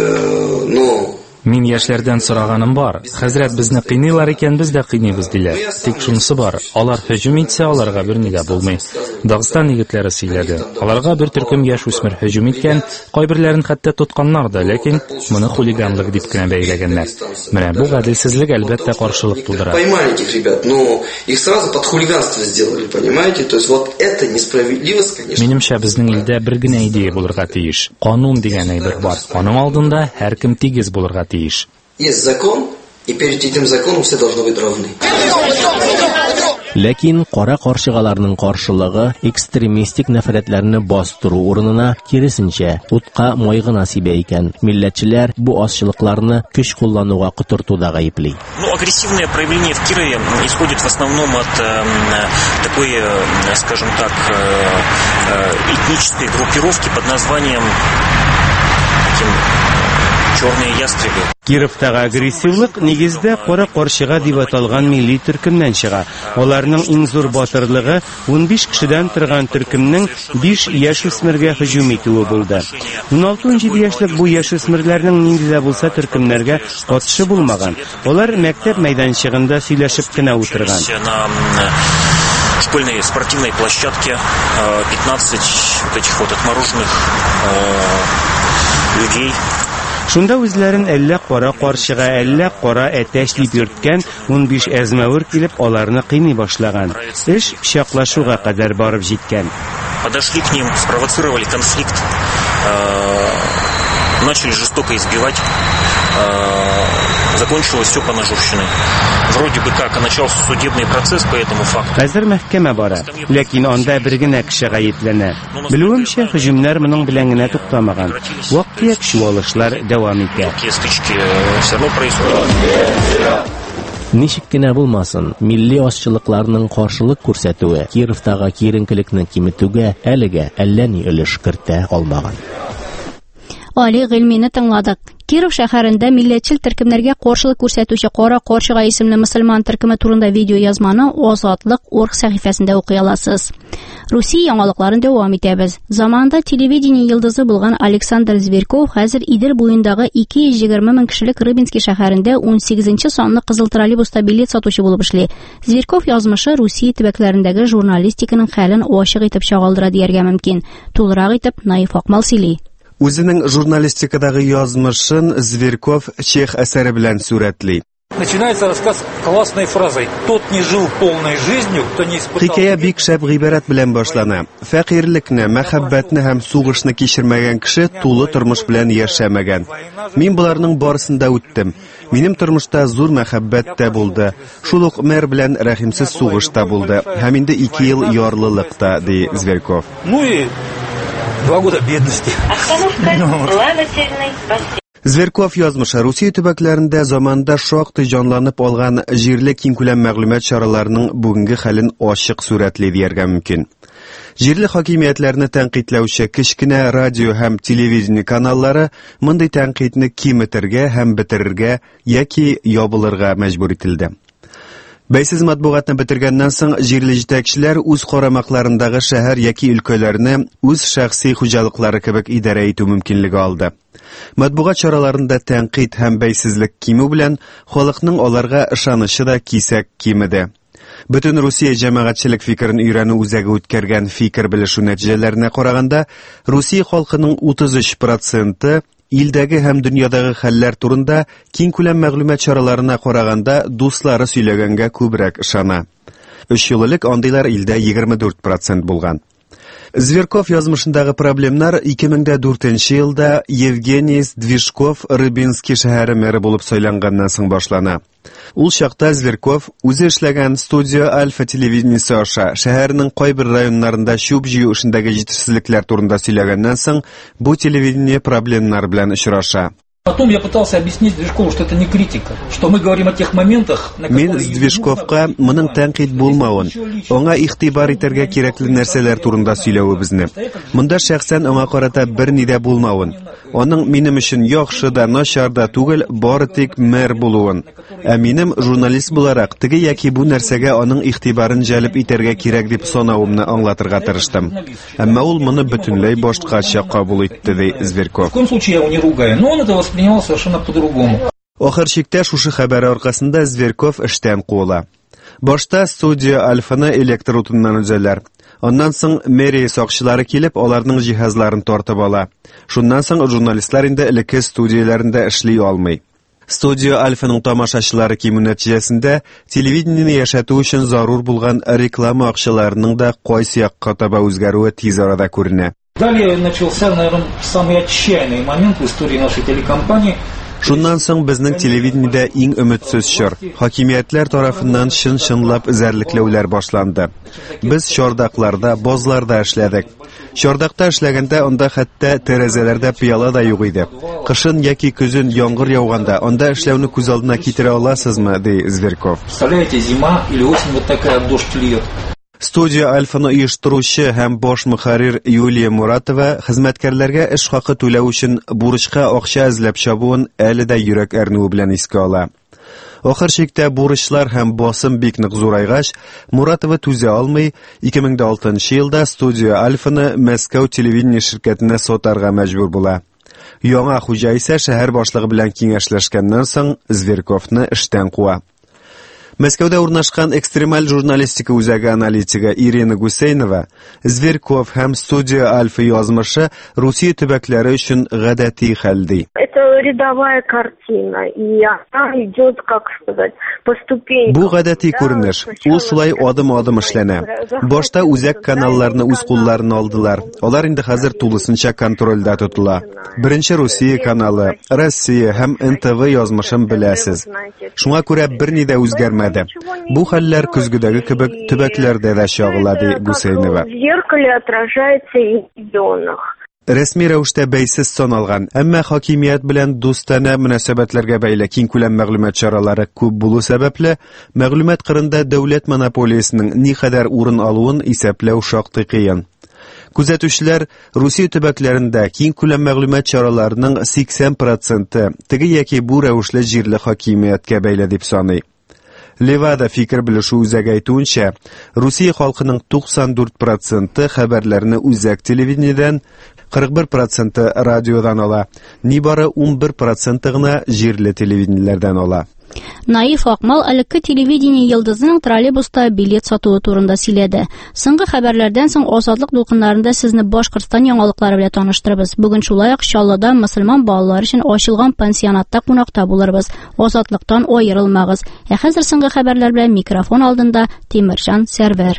Speaker 13: но...
Speaker 3: Мин яшьләрдән сораганым бар. Хәзрәт, безне кыйныйлар икән, без дә кыйныбыз диләр. Тик шунысы бар. Алар һөҗүм итсә, аларга бернигә булмый. Дагыстан егетләре сөйләде. Аларга бер төркем яшь үсмер һөҗүм иткән, кайберләрен хәтта тотканнар да, ләкин моны хулиганлык дип кенә бәйләгәннәр. Менә бу гаделсезлек әлбәттә каршылык тудыра.
Speaker 13: Поймали этих ребят, но их сразу под хулиганство сделали, понимаете? То есть вот это несправедливость, конечно.
Speaker 3: Минемчә, безнең илдә бер генә идея булырга тиеш. Канун дигән әйбер бар. Аның алдында һәркем тигез булырга тиеш.
Speaker 13: Есть закон, и перед этим законом все должны быть равны.
Speaker 2: Ләкин кара каршыгаларның каршылыгы экстремистик нәфрәтләрне бастыру урынына киресенчә утка майгы насибә икән. Милләтчеләр бу азчылыкларны көч куллануга котыртуда гаепли.
Speaker 14: Агрессивное проявление в Кирове исходит в основном от такой, скажем так, этнической группировки под названием «Черные ястребы».
Speaker 15: Кировтагы агрессивлык нигездә кара каршыга дип аталган милли төркемнән чыга. Аларның иң зур батырлыгы 15 кешедән торган төркемнең 5 яшүсмергә һөҗүм итүе булды. 16-17 яшьлек бу яшүсмерләрнең нинди дә булса төркемнәргә катышы булмаган. Алар мәктәп мәйданчыгында сөйләшеп кенә утырган.
Speaker 14: Школьной спортивной площадке 15 вот этих вот отмороженных людей.
Speaker 15: Шунда үзләрен әллә кара каршыга, әллә кара әтәч дип йөрткән 15 әзмәвер килеп аларны кыйный башлаган. Эш пычаклашуга кадәр барып җиткән.
Speaker 14: Подошли к ним, спровоцировали конфликт, начали жестоко избивать. Закончилось все по ножовщине. Вроде бы как начался судебный процесс по этому факту.
Speaker 15: Хәзер мәхкәмә бара, ләкин анда бер генә кеше гаепләнә. Белүемчә, һөҗүмнәр моның белән генә туктамаган. Вак-төяк чуалышлар дәвам итә.
Speaker 2: Ничек кенә булмасын, милли азчылыкларның каршылык күрсәтүе Кировтагы киеренкелекне киметүгә әлегә әллә ни өлеш кертә алмаган.
Speaker 1: Али гыйльмине тыңладык. Киров шәһәрендә милләтчел төркемнәргә каршылык күрсәтүче кара каршыга исемле мөселман төркеме турында видео язманы Азатлык.орг сәхифәсендә укый аласыз. Русия яңалыкларын дәвам итәбез. Заманында телевидение йолдызы булган Александр Зверков хәзер Идел буендагы 220 мең кешелек Рыбинский шәһәрендә 18-нче санлы кызыл троллейбуста билет сатучы булып эшли. Зверков язмышы Русия төбәкләрендәге журналистиканың хәлен ачык итеп чагылдыра дияргә мөмкин. Тулырак итеп Наиф Акмал сөйли.
Speaker 12: Үзенең журналистикадагы язмышын Зверков чех әсәре белән сүрәтли.
Speaker 16: Начинается рассказ классной фразой: «Тот не жил полной жизнью, кто не испытал...»
Speaker 12: Хикәя бик шәп гыйбарәт белән башлана. Фәкыйрлекне, мәхәббәтне һәм сугышны кичермәгән кеше тулы тормыш белән яшәмәгән. Мин буларның барысында үттем. Минем тормышта зур мәхәббәт тә булды. Шул ук мэр белән рәхимсез сугыш та булды. Һәм инде 2 ел ярлылыкта, ди Зверков.
Speaker 16: Ну и 2 года бедности.
Speaker 12: Зверков язмышы Русия төбәкләрендә заманда шактый җанланып алган җирле киңкүләм мәгълүмат чараларының бүгенге хәлен ачык сүрәтли дияргә мөмкин. Җирле хакимиятләрне тәнкыйтьләүче кечкенә радио һәм телевидение каналлары мондый тәнкыйтьне киметергә һәм бетерергә яки ябылырга мәҗбүр ителде. Бәйсез матбугатны бетергәннән соң җирле җитәкчеләр үз карамакларындагы шәһәр яки өлкәләрне үз шәхси хуҗалыклары кебек идарә итү мөмкинлеге алды. Матбугат чараларында тәнкыйть һәм бәйсезлек кимү белән халыкның аларга ышанычы да кисәк кимеде. Бөтен Русия җәмәгатьчелек фикерен өйрәнү үзәге үткәргән фикер белешү нәтиҗәләренә караганда, Русия халкының 33% илдәге һәм дөньядагы хәлләр турында киң күләм мәгълүмат чараларына караганда дуслары сөйләгәнгә күбрәк ышана. 3 ел элек андыйлар илдә 24% булган. Зверков язмышындагы проблемнар 2004 елда Евгений Движков Рыбинский шәһәре мэры булып сайланганнан соң башлана. Ул чакта Зверков үзе эшләгән студия Альфа телевидениесе аша шәһәрнең кайбер районнарында чүп җыю эшендәге җитешсезлекләр турында сөйләгәннән соң бу телевидение проблемнар белән очраша.
Speaker 16: Потом я пытался объяснить Движкову, что это не критика, что мы говорим о тех моментах, на которые...
Speaker 12: Мин Движковка моның тәнкыйть булмавын, аңа игътибар итәргә кирәкле нәрсәләр турында сөйләвебезне. Монда шәхсән аңа карата берни дә булмавын. Аның минем өчен яхшы да, начар да түгел, бары тик мэр булуын. Ә минем журналист буларак теге яки бу нәрсәгә аның игътибарын җәлеп итәргә кирәк дип санавымны аңлатырга тырыштым. Әмма ул моны бөтенләй башкача кабул итте, ди Зверков.
Speaker 16: В каком случае я его не ругаю, но он это воспринимал совершенно по-другому.
Speaker 12: Ахыр чиктә шушы хәбәр аркасында Зверков эштән куыла. Башта студия Альфаны электр утыннан үзәләр. Ondan соң мэрия сакчылары килеп, аларның җиһазларын тартып ала. Шуннан соң журналистлар инде элекке студияләрендә эшли алмый. Студия Альфаның тамашачылары кимү нәтиҗәсендә телевидениене яшәтү өчен зарур булган реклама акчаларының да кайсы якка таба үзгәрүе тиз арада күренә.
Speaker 16: Далее начался, наверное, самый отчаянный момент в истории нашей телекомпании.
Speaker 12: Шуннан соң безнең телевидениедә иң өметсез чор. Хакимиятләр тарафыннан чын-чынлап эзәрлекләүләр башланды. Без чордакларда, бозларда эшләдек. Чордакта эшләгәндә анда хәтта тәрәзәләрдә пыяла да юк иде. Кышын яки көзен яңгыр яуганда, анда эшләүне күз алдына китерә аласызмы, ди Зверков.
Speaker 16: Представляете, зима или осень вот такая, дождь льет.
Speaker 12: Студия Альфаны оештыручы һәм баш мөхәррир Юлия Муратова хезмәткәрләргә эш хакы түләү өчен бурычка акча эзләп чабуын әле дә йөрәк әрнүе белән искә ала. Ахыр чиктә бурычлар һәм басым бик нык зурайгач, Муратова түзә алмый, 2006 елда Студия Альфаны Мәскәү телевидение ширкәтенә сатарга мәҗбүр була. Яңа хуҗа исә шәһәр башлыгы белән киңәшләшкәннән соң Зверковны эштән куа. Мәскәүдә урнашкан экстремаль журналистика үзәге аналитигы Ирина Гусейнова Зверков һәм Студия Альфа язмышы Русия төбәкләре өчен гадәти хәл ди.
Speaker 17: Это рядовая картина, и она идет, как сказать, по ступенькам.
Speaker 12: Бу гадәти күренеш. Ул шулай адым-адым эшләнә. Башта үзәк каналларны үз кулларына алдылар. Алар инде хәзер тулысынча контрольдә тотыла. Беренче Русия каналы, Россия һәм НТВ язмышын беләсез. Шуңа күрә берни дә үзгәрмәде. Бу хәлләр көзгедәге кебек төбәкләрдә дә чагыла, ди Гусейнова.
Speaker 17: В зеркале отражается и в регионах.
Speaker 12: Рәсми рәвештә бәйсез саналган, әмма хакимият белән дустана мөнәсәбәтләргә бәйле киң күләм мәгълүмат чаралары күп булу сәбәпле, мәгълүмат кырында дәүләт монополиясының никадәр урын алуын исәпләү шактый кыен. Күзәтүчеләр Русия төбәкләрендә киң күләм мәгълүмат чараларының 80% теге яки бу рәвешле җирле хакимияткә бәйле дип саный. Левада фикер белешү үзәге әйтүенчә, Русия халкының 94% хәбәрләрне үзәк телевидениедән, 41% радиодан ала, нибары 11% гына җирле телевидениеләрдән ала.
Speaker 1: Наиф Акмал элекке телевидение йылдызының троллейбуста билет сатуы турында сөйләде. Соңгы хәбәрләрдән соң Азатлык дулкыннарында сезне Башкортстан яңалыклары белән таныштырабыз. Бүген шулай ук Чаллыда мөселман балалар өчен ачылган пансионатта кунакта булырбыз. Азатлыктан аерылмагыз. Хәзер соңгы хәбәрләр белән микрофон алдында Тимирҗан Сәрвәр.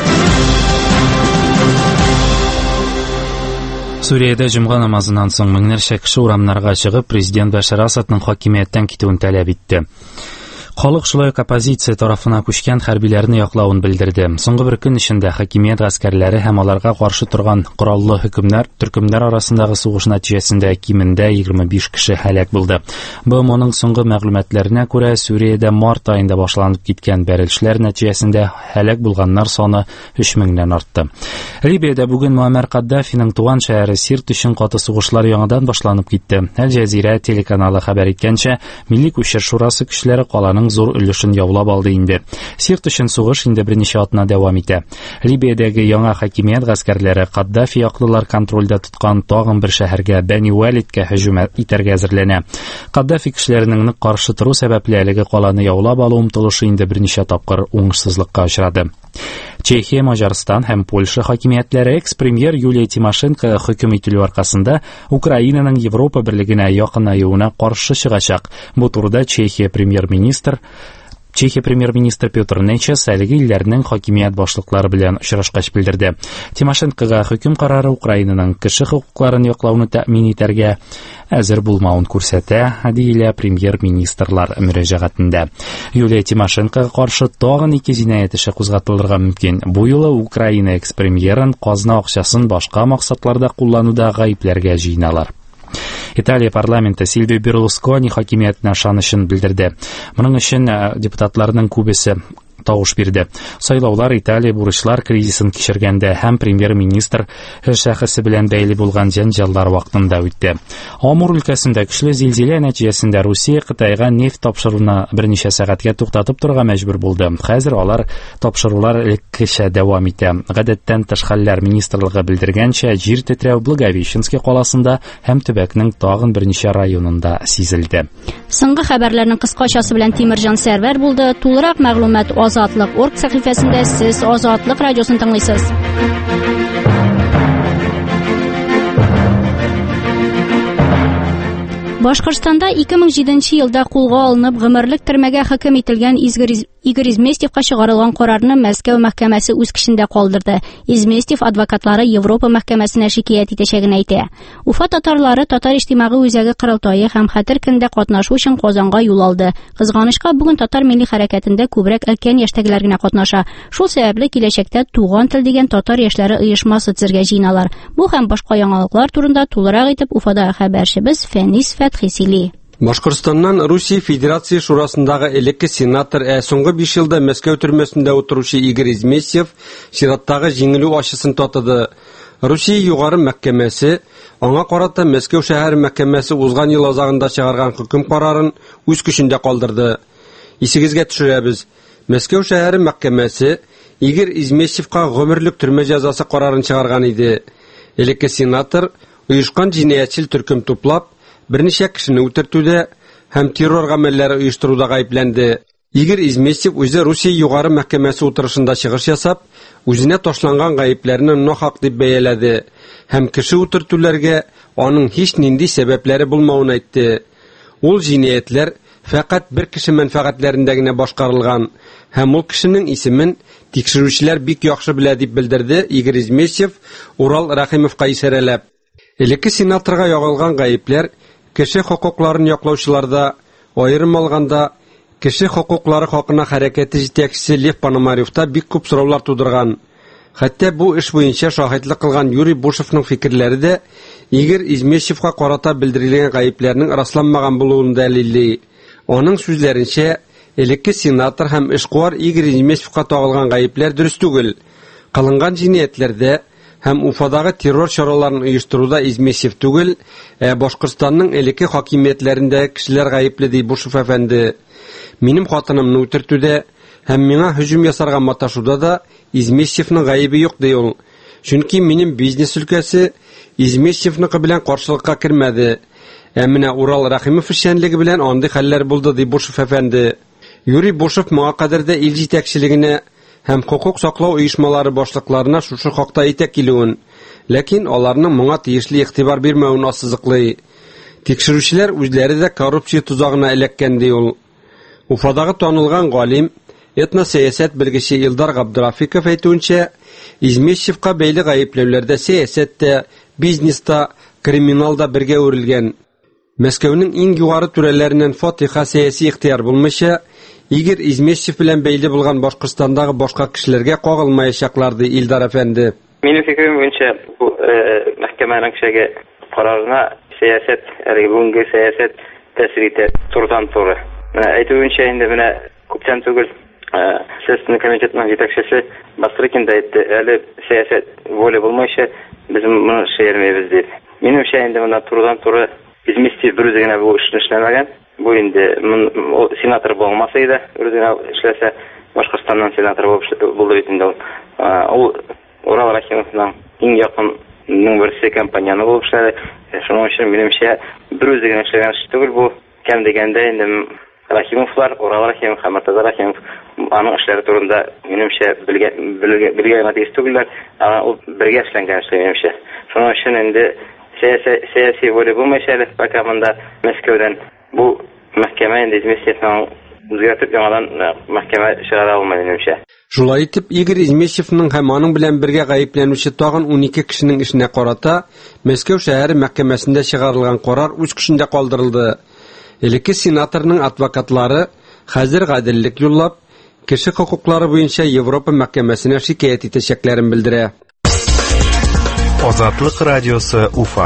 Speaker 3: Сүриядә җомга намазыннан соң меңнәрчә кеше урамнарга чыгып, президент Башар Асадның хакимияттән китүен таләп итте. Халык шулай ук оппозиция тарафына күчкән хәрбиләрне яклавын белдерде. Соңгы бер көн эчендә хакимият гаскәрләре һәм аларга каршы торган кораллы төркемнәр арасындагы сугыш нәтиҗәсендә кимендә 25 кеше һәлак булды. БМОның соңгы мәгълүматларына күрә, Сүриядә март аенда башланып киткән бәрелешләр нәтиҗәсендә һәлак булганнар саны 3000-нән артты. Либиядә бүген Муаммар Каддафиның туган шәһәре Сирт өчен каты сугышлар яңадан башланып китте. Аль-Джазира телеканалы хәбәр иткәнчә, Милли күчер шурасы кешеләре каланың зур өлешен яулап алды инде. Сирт өчен сугыш инде берничә атна дәвам итә. Либиядәге яңа хакимият гаскәрләре Каддафи яклылар контрольдә тоткан тагын бер шәһәргә Бәни Валидкә һөҗүм итәргә әзерләнә. Каддафи кешеләренең нык каршы тору сәбәпле әлеге каланы яулап алу омтылышы инде берничә тапкыр уңышсызлыкка очрады. Чехия, Маҗарстан һәм Польша хакимиятләре экс-премьер Юлия Тимошенко хөкем ителү аркасында Украинаның Европа берлегенә якынаюына каршы чыгачак. Бу турыда Чехия премьер-министр Петр Нечес әлеге илләрнең хакимият башлыклары белән очрашкач белдерде. Тимошенкога хөкем карары Украинаның кеше хукукларын яклауны тәэмин итәргә әзер булмавын күрсәтә, диелә премьер-министрлар мөрәҗәгатендә. Юлия Тимошенкога каршы тагын 2 җинаять эше кузгатылырга мөмкин. Бу юлы Украина экс-премьерын казна акчасын башка максатларда куллануда гаепләргә җыйналар. Италия парламенты Сильвио Берлускони хакимиятенә ышанычын белдерде. Моның өчен депутатларның күбесе тавыш бирде. Сайлаулар Италия бурычлар кризисын кичергәндә һәм премьер-министр шәхесе белән бәйле булган җәнҗаллар вакытында үтте. Амур өлкәсендә көчле зилзилә нәтиҗәсендә Русия Кытайга нефть тапшыруны берничә сәгатькә туктатып торырга мәҗбүр булды. Хәзер алар тапшырулар элеккечә дәвам итә. Гадәттән тыш хәлләр министрлыгы белдергәнчә, җир тетрәү Благовещенский каласында һәм төбәкнең тагын берничә районында сизелде.
Speaker 1: Соңгы хәбәрләрнең кыскачасы белән Тимирҗан Сәрвәр булды. Тулырак мәгълүмат Азатлык орг сәхифәсендә сез Азатлык радиосын тыңлыйсыз. Башкортстанда 2007 елда кулга алынып гомерлек төрмәгә хөкем ителгән Игорь Изместьевка чыгарылган карарны Мәскәү мәхкәмәсе үз көчендә калдырды. Изместьев адвокатлары Европа мәхкәмәсенә шикаят итәчәген әйтә. Уфа татарлары татар иҗтимагый үзәге кырылтайы һәм хәтер көндә катнашу өчен Казанга юл алды. Кызганычка бүген татар милли хәрәкәтендә күбрәк өлкән яшьтәгеләр генә катнаша. Шул сәбәпле киләчәктә Туган тел дигән татар яшьләре оешмасы төзергә җыйналар. Бу һәм башка яңалыклар турында тулырак итеп Уфадагы хәбәрчебез Фәнис Фәтхи сөйли.
Speaker 18: Башкортстаннан Русия Федерация Шурасындагы элекке сенатор соңгы 5 елда Мәскәү төрмәсендә утыручы Игорь Изместьев чираттагы җиңелү ачысын татыды. Русия югары мәхкәмәсе аңа карата Мәскәү шәһәр мәхкәмәсе узган ел азагында чыгарган хөкем карарын үз көчендә калдырды. Исегезгә төшерәбез. Мәскәү шәһәр мәхкәмәсе Игорь Изместьевка гомерлек төрмә җәзасы карарын чыгарган иде. Элекке сенатор оешкан җинаятьчел төркем туплап берничә кешене үтертүдә һәм террор гамәлләре оештыруда гаепләнде. Игорь Изместьев үзе Русия югары мәхкәмәсе утырышында чыгыш ясап, үзенә ташланган гаепләрне нахак дип бәяләде һәм кеше үтертүләргә аның һич нинди сәбәпләре булмавын әйтте. Ул җинаятләр фақат бер кеше мәнфәгатьләрендә генә башкарылган һәм ул кешенең исемен тикшерүчеләр бик яхшы белә дип белдерде Игорь Изместьев Урал Рахимовка исәрәләп. Элекке сенаторга ягылган гаепләр кеше хокукларын яклаучыларда, аерым алганда, кеше хокуклары хакына хәрәкәте җитәкчесе Лев Пономаревта бик күп сораулар тудырган. Хәтта бу эш буенча шаһитлык кылган Юрий Бушевның фикерләре дә Игорь Изместьевка карата белдерелгән гаепләрнең расланмаган булуын дәлилли. Аның сүзләренчә, элекке сенатор һәм эшкуар Игорь Изместьевка тагылган гаепләр дөрес түгел. Кылынган җинаятләрдә һәм Уфадагы террор чараларын оештыруда Изместьев түгел, Башкортстанның элекке хакимиятләрендә кешеләр гаепле ди Бушев әфәнде. Минем хатынымны үтертүдә һәм миңа һөҗүм ясарга маташуда да Изместьевның гаебе юк ди ул. Чөнки минем бизнес өлкәсе Изместьевныкы белән каршылыкка кермәде. Менә Урал Рахимов эшчәнлеге белән андый хәлләр булды ди Бушев әфәнде. Юрий Бушев моңа кадәрдә ил җитәкчелегенә һәм хукук саклау оешмалары башлыкларына шушы хакта әйтә килүен, ләкин аларның моңа тиешле игътибар бирмәвен ассызыклый. Тикшерүчеләр үзләре дә коррупция тузагына эләккән ди ул. Уфадагы танылган галим, этносәясәт белгече Илдар Габдрафиков әйтүенчә, Изместьевка бәйле гаепләүләрдә сәясәттә, бизнеста, криминалда бергә үрелгән. Мәскәүнең иң югары түрәләреннән Фатиха сәяси ихтияр булмыйча, Игорь Изместьев белән бәйле булган Башкортстандагы башка кешеләргә кагылмаячаклар ди Илдар әфәнде.
Speaker 19: Минем фикерем буенча, бу мәхкәмәнең шәгә карарына сәясәт, бүгенге сәясәт тәэсир итә турыдан-туры. Әйтүенчә инде менә күптән түгел Следственный комитетның җитәкчесе Бастрыкин да әйтте, әле сәясәт воля булмыйча без моны эшләмәйбез дип. Минемчә инде монда турыдан-туры Изместьев бер үзе генә бу эшне эшләмәгән. Бу инде сенатор булмаса иде, үзенә эшләсә Башкортстаннан сенатор булды бит инде. Ул Урал Рахимовның иң якын берсе компанияны булып эшләде. Шуның өчен минемчә бер үзе генә эшләгән эш түгел бу. Кем дигәндә инде Рахимовлар, Урал Рахимов һәм Мортаза Рахимов аның эшләре турында минемчә белгән математик түгелләр, ул бергә эшләнгән эш минемчә. Шуның өчен инде сәяси воля булмыйча пока монда Мәскәүдән бу мәхкәмә инде Изместьевның үзгәртеп яңадан мәхкәмә чыгара алмый минемчә.
Speaker 18: Шулай итеп, Игорь Изместьевның һәм аның белән бергә гаепләнүче тагын 12 кешенең эшенә карата Мәскәү шәһәре мәхкәмәсендә чыгарылган карар үз көчендә калдырылды. Элекке сенаторның адвокатлары хәзер гаделлек юллап, кеше хокуклары буенча Европа мәхкәмәсенә шикаят итәчәкләрен белдерә.
Speaker 11: Азатлык радиосы Уфа.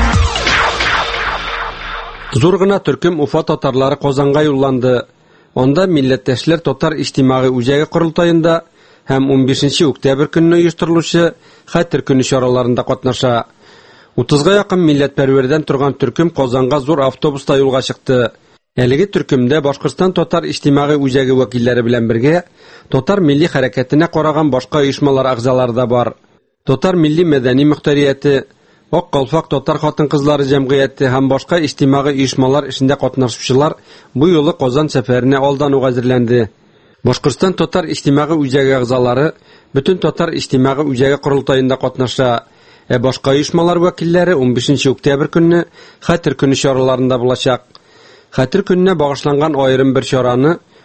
Speaker 18: Зур гына төркем Уфа татарлары Казанга юлланды. Анда милләттәшләр татар иҗтимагый үзәге корылтаенда һәм 15 октябрь көнне оештырылучы хәтер көне чараларында катнаша. 30-га якын милләтпәрвәрдән торган төркем Казанга зур автобуста юлга чыкты. Әлеге төркемдә Башкортстан татар иҗтимагый үзәге вәкилләре белән бергә татар милли хәрәкәтенә караган башка оешмалар агзалары да бар. Татар милли мәдәни мөхтәрияте, Ак Калфак татар хатын-кызлары җәмгыяте һәм башка иҗтимагый оешмалар эшендә катнашучылар бу юлы Казан сәфәренә алдан ук әзерләнде. Башкортстан татар иҗтимагый үзәге агзалары бөтен татар иҗтимагый үзәге корылтаенда катнаша. Башка оешмалар вәкилләре 15 октябрь көнне хәтер көне чараларында булачак. Хәтер көненә багышланган аерым бер чараны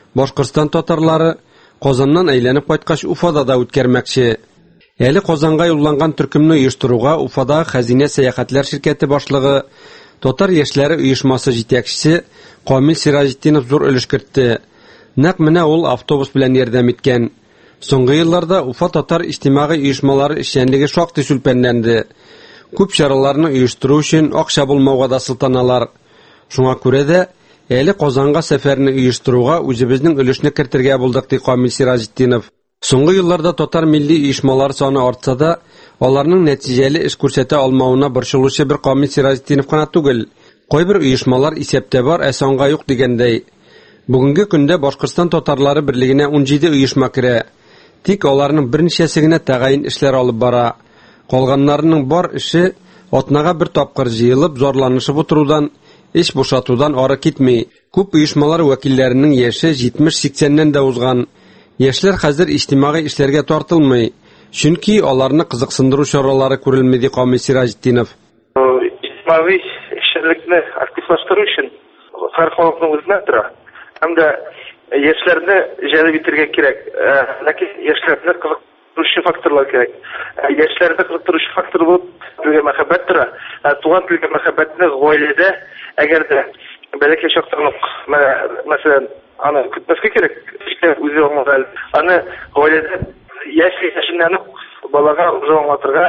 Speaker 18: Башкортстан татарлары Казаннан әйләнеп кайткач Уфада да үткәрмәкче. Әле Казанга юлланган төркемне оештыруга Уфада Хәзинә сәяхәтләр ширкәте башлыгы, Татар яшьләре оешмасы җитәкчесе Камил Сиражетдинов зур өлеш кертте. Нәкъ менә ул автобус белән ярдәм иткән. Соңгы елларда Уфа татар иҗтимагый оешмалары эшчәнлеге шактый сүлпәнләнде. Күп чараларны оештыру өчен акча булмауга да сылтаналар. Шуңа күрә дә әле Казанга сәфәрне оештыруга үзебезнең өлешне кертергә булдык, ди Камил Сиражетдинов. Соңгы елларда татар милли оешмалар саны артса да, аларның нәтиҗәле эш күрсәтә алмавына борчылучы бер Камил Сиражетдинов кына түгел. Кайбер оешмалар исәптә бар, санга юк дигәндәй. Бүгенге көндә Башкортстан татарлары берлегенә 17 оешма керә. Тик аларның берничәсе генә тәгаен эшләр алып бара. Калганнарының бар эше атнага бер тапкыр җыелып зарланышып утырудан, эш бушатудан ары китми. Күп оешмалар вәкилләренең яше 70-80ннән дә узган. Яшьләр хәзер иҗтимагый эшләргә тартылмый, чөнки аларны кызыксындыру чаралары күрелми, ди Камил Сиражетдинов.
Speaker 20: Иҗтимагый эшчәнлекне активлаштыру өчен һәр халыкның үзенә тора. Һәм дә яшьләрне җәлеп итәргә кирәк. Ләкин яшьләрне кызыксындыручы факторлар кирәк. Яшьләрне кызыксындыручы фактор булып телгә мәхәббәт тора. Туган телгә мәхәббәтне гаиләдә әгәр дә бәләкәй чактан ук, мәсәлән, аны көтмәскә кирәк. Үзе аңлар. Аны гаиләдә яшьләрнән балага аңлатырга,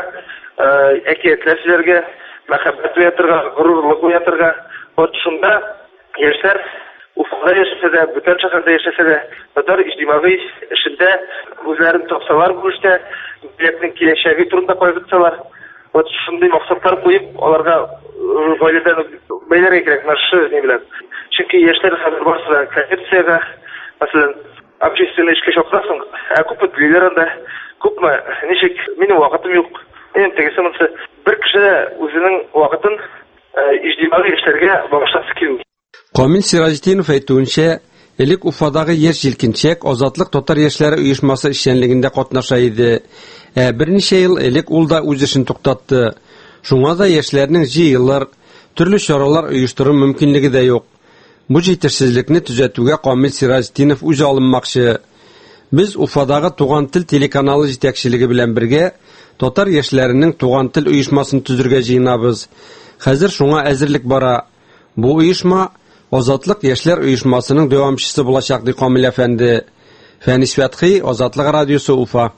Speaker 20: әкиятләр сөйләргә, мәхәббәт уятырга, горурлык уятырга. Вот шунда яшьләр Уфада яшәсә дә, бүтән шәһәрдә яшәсә дә, татар иҗтимагый эшендә үзләрен тапсалар бу эштә, милләтнең киләчәге турында кайгырсалар. Вот шундый максатлар куеп, аларга гаиләдән бәйләргә кирәк, маршы ни белән. Чөнки яшьләр хәзер барсы концепциягә, мәсәлән, общественный эшкә чакырасың, күп биләр анда, күпме, ничек, минем вакытым юк. Тегесе монсы бер кеше үзенең вакытын иҗтимагый эшләргә багышлап килми.
Speaker 18: Камил Сиражетдинов әйтүенчә, элек Уфадагы яшь җилкенчәк Азатлык татар яшьләре оешмасы эшчәнлегендә катнаша иде. Берничә ел элек ул да үз эшен туктатты. Шуңа да яшьләрнең җыелыр, төрле чаралар оештыру мөмкинлеге дә юк. Бу җитешсезлекне төзәтүгә Камил Сиражетдинов үзе алынмакчы. Без Уфадагы Туган тел телеканалы җитәкчелеге белән бергә татар яшьләренең Туган тел оешмасын төзергә җыенабыз. Хәзер шуңа әзерлек бара. Бу оешма Азатлык яшьләр оешмасының дәвамчысы булачак, ди Камил әфәнде. Фәнис Фәтхи, Азатлык радиосы, Уфа.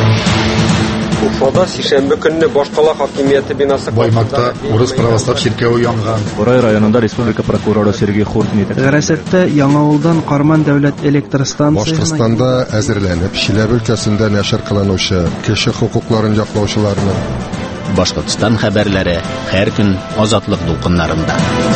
Speaker 18: Уфада сишәмбе көнне Башкала хакимияте бинасы
Speaker 21: Баймакта урыс православ чиркәве янган.
Speaker 22: Борай районында республика прокуроры Сергей Хуртин итә.
Speaker 23: Гәрәсәттә Яңавылдан Карман дәүләт электр станциясына
Speaker 21: Башкортстанда әзерләнеп, Чиләбе өлкәсендә нәшер кылынучы кеше хукукларын яклаучыларны.
Speaker 2: Башкортстан хәбәрләре һәр көн Азатлык дулкыннарында.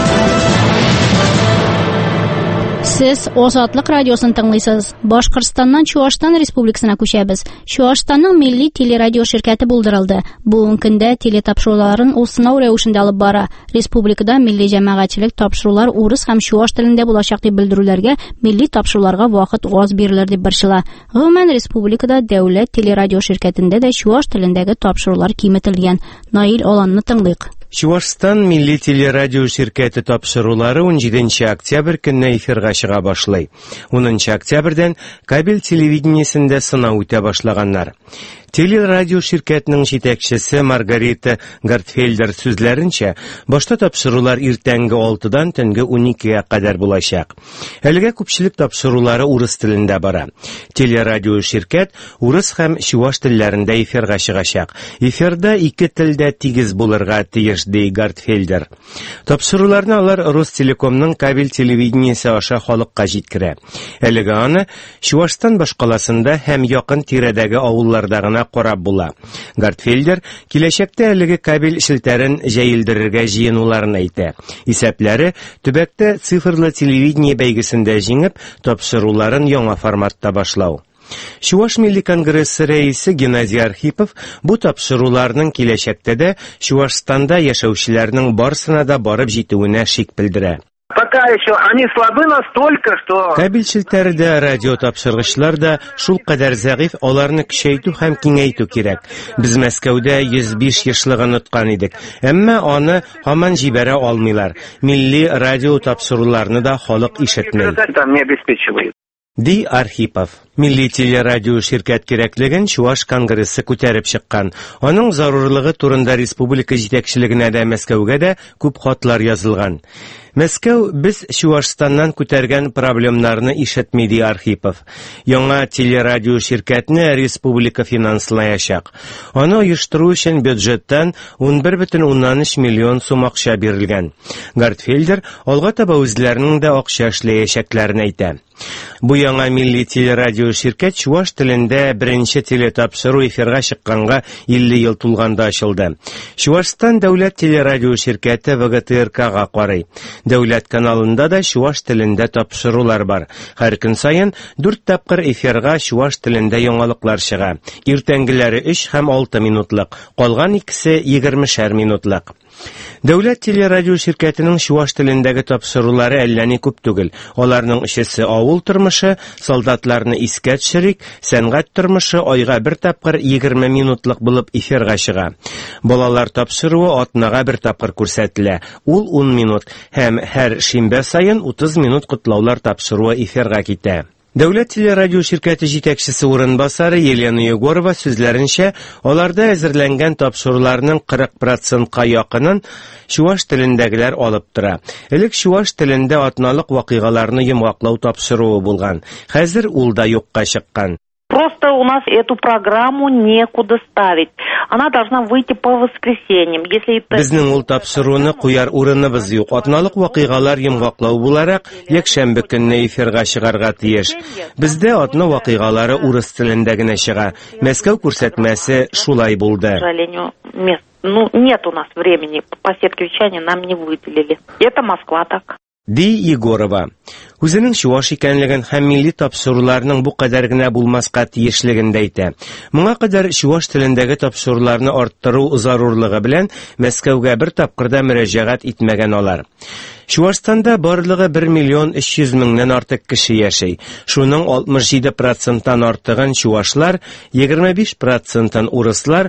Speaker 1: Сез Азатлык радиосын тыңлыйсыз. Башкортстаннан Чуашстан Республикасына күчәбез. Чуашстанның милли телерадио ширкәте булдырылды. Бүгенге көндә телетапшыруларын ул сынау рәвешендә алып бара. Республикада милли җәмәгатьчелек тапшырулар урыс һәм чуаш телендә булачак дип белдерүләргә милли тапшыруларга вакыт аз бирелер дип борчыла. Гомумән республикада дәүләт телерадио ширкәтендә дә чуаш телендәге тапшырулар киметелгән. Наил Аланны тыңлыйк.
Speaker 24: Чувашстан милли телерадио ширкәте тапшырулары 17 октябрь көнне эфирга чыга башлый. 10 октябрьдән кабель телевидениесендә сынау үтә башлаганнар. Телерадио ширкәтенең җитәкчесе Маргарита Гартфельдер сүзләренчә, башта тапшырулар иртәнге 6-дан төнге 12-гә кадәр булачак. Әлегә күпчелек тапшырулары урыс телендә бара. Телерадио ширкәт урыс һәм чуаш телләрендә эфирга чыгачак. Эфирда ике телдә тигез булырга тиеш, ди Гартфельдер. Тапшыруларны алар Ростелекомның кабель телевидениесе аша халыкка җиткерә. Әлегә аны Чуашстан башкаласында һәм якын тирәдәге авылларда гына карап була. Гартфельдер киләчәктә әлеге кабель шелтәрен җәелдерергә җыенуларын әйтә. Исәпләре төбәктә цифрлы телевидение бәйгесендә җиңеп, тапшыруларын яңа форматта башлау. Чуваш милли конгрессы рәисе Геннадий Архипов бу тапшыруларның киләчәктә дә Чувашстанда яшәүчеләрнең барсына да барып җитүенә шик белдерә.
Speaker 25: Пока еще они слабы настолько, что...
Speaker 24: Кабель челтәрдә радио тапшыргычлар да шул кадәр зәгыйф, аларны көчәйтү һәм киңәйтү кирәк. Без Мәскәүдә 105 яшьлыгын откан идек, әмма аны һаман җибәрә алмыйлар. Милли радио тапшыруларны да халык ишетмәй. Ди Архипов. Милли телерадио ширкәт кирәклеген Чуаш конгрессы күтәреп чыккан. Аның зарурлыгы турында республика җитәкчелегенә дә, Мәскәүгә дә күп хатлар язылган. Мәскәү без Чуашстаннан күтәргән проблемнарны ишетми, ди Архипов. Яңа телерадио ширкәтне республика финанслаячак. Аны оештыру өчен бюджеттан 11,3 миллион сум акча бирелгән. Гартфельдер алга таба үзләренең дә акча эшләячәкләрен әйтә. Бу яңа милли телерадио ширкәт Чуаш телендә беренче телетапшыру эфирга чыкканга 50 ел тулганда ачылды. Чуашстан дәүләт телерадио ширкәте ВГТРКга карый. Дәүләт каналында да Чуаш телендә тапшырулар бар. Һәр көн саен 4 тапкыр эфирга Чуаш телендә яңалыклар чыга. Иртәнгеләре 3 һәм 6 минутлык, калган икесе 20 минутлык. Дәүләт телерадио ширкәтенең Чуаш телендәге тапшырулары әллә ни күп түгел. Аларның өчесе авыл тормышы, солдатларны искә төшерик, сәнгать тормышы айга 1 тапкыр 20 минутлык булып эфирга чыга. Балалар тапшыруы атнага 1 тапкыр күрсәтелә. Ул 10 минут һәм һәр шимбә саен 30 минут котлаулар тапшыруы эфирга китә. Дәүләт телерадио ширкәте җитәкчесе урынбасары Елена Егорова сүзләренчә, аларда әзерләнгән тапшыруларның 40%-ка якынын Чуаш телендәгеләр алып тора. Элек Чуаш телендә атналык вакыйгаларны йомгаклау тапшыруы булган. Хәзер ул да юкка чыккан.
Speaker 4: Просто у нас эту программу некуда ставить. Она должна выйти по воскресеньям.
Speaker 24: Безнең ул тапшыруны куяр урыныбыз юк. Атналык вакыйгалар йомгаклау буларак, якшәмбе көнне эфирга чыгарга тиеш. Бездә атна вакыйгалары урыс телендә генә чыга. Мәскәү күрсәтмәсе шулай булды.
Speaker 4: Нет у нас времени. По сетке вещания нам не выделили. Это Москва так.
Speaker 24: Ди Егорова. Үзенең Чуаш икәнлеген һәм милли тапшыруларның бу кадәр генә булмаска тиешлеген дә әйтә. Моңа кадәр Чуаш телендәге тапшыруларны арттыру зарурлыгы белән Мәскәүгә 1 тапкырда мөрәҗәгать итмәгән алар. Чуашстанда барлыгы 1,3 миллион артык кеше яши. Шуның 67%-тан артыгын чуашлар, 25%-ын урыслар,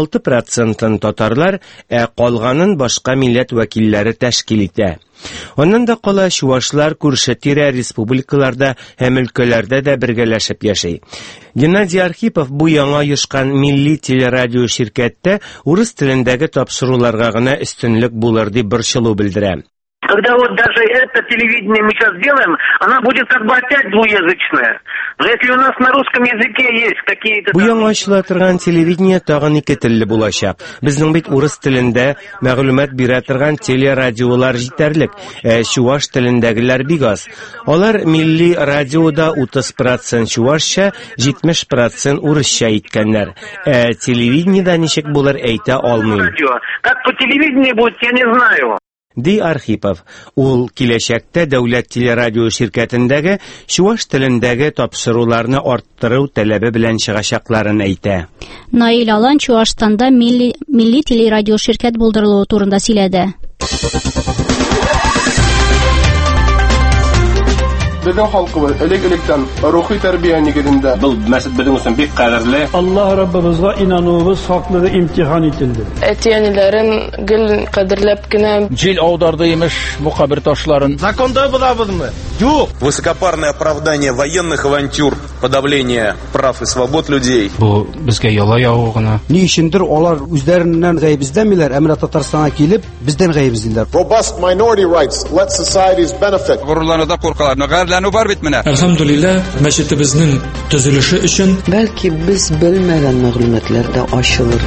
Speaker 24: 6%-ын татарлар, калганын башка милләт вәкилләре тәшкил итә. Аннан да кала чуашлар күрше-тирә республикаларда һәм өлкәләрдә дә бергәләшеп яши. Геннадий Архипов бу яңа йышкан милли телерадио ширкәттә урыс телендәге тапшыруларга гына өстенлек булыр дип борчылу белдерә.
Speaker 25: Когда вот даже это телевидение мы сейчас делаем, она будет как бы опять двуязычная. Но если у нас на русском языке есть какие-то...
Speaker 24: Бу яңа ачыла торган телевидение тагын 2 телле булачак. Безнең бит урыс телендә мәгълүмат бирә торган телерадиолар җитәрлек, чуаш телендәгеләр бик аз. Алар милли радиода 30% чуашча, 70% урысча иткәннәр. Телевидениедә ничек булыр әйтә алмыйм.
Speaker 25: Как по телевидению будет, я не знаю.
Speaker 24: Ди Архипов. Ул киләчәктә дәүләт телерадио ширкәтендәге чуаш телендәге тапшыруларны арттыру таләбе белән чыгачакларын әйтә.
Speaker 1: Наил Алан Чуашстанда милли телерадио ширкәт булдырылуы турында сөйләде.
Speaker 5: Безнең халкыбыз элек-электән рухи тәрбия нигезендә.
Speaker 6: Бу мәсәл безнең өчен бик кадерле.
Speaker 8: Аллаһ Раббыбызга инануыбыз хаклыгы имтихан ителде.
Speaker 10: Әтиәниләрен гел кадерләп кенә
Speaker 6: җил аударды имеш бу кабер ташларын.
Speaker 5: Законда булабызмы? Юк.
Speaker 26: Высокопарное оправдание военных авантюр, подавление прав и свобод людей.
Speaker 6: Бу безгә яла явыгына.
Speaker 8: Ни өчендер алар үзләреннән гаебиздәмиләр, әмма Татарстанга килеп, бездән гаебиздиләр.
Speaker 21: Robust minority rights let societies benefit.
Speaker 6: Горурларда куркаларны бар бит менә. Әлхәмдүлилләh, мәчетебезнең төзелеше өчен
Speaker 27: бәлки без белмәгән мәгълүматлар да ачылыр.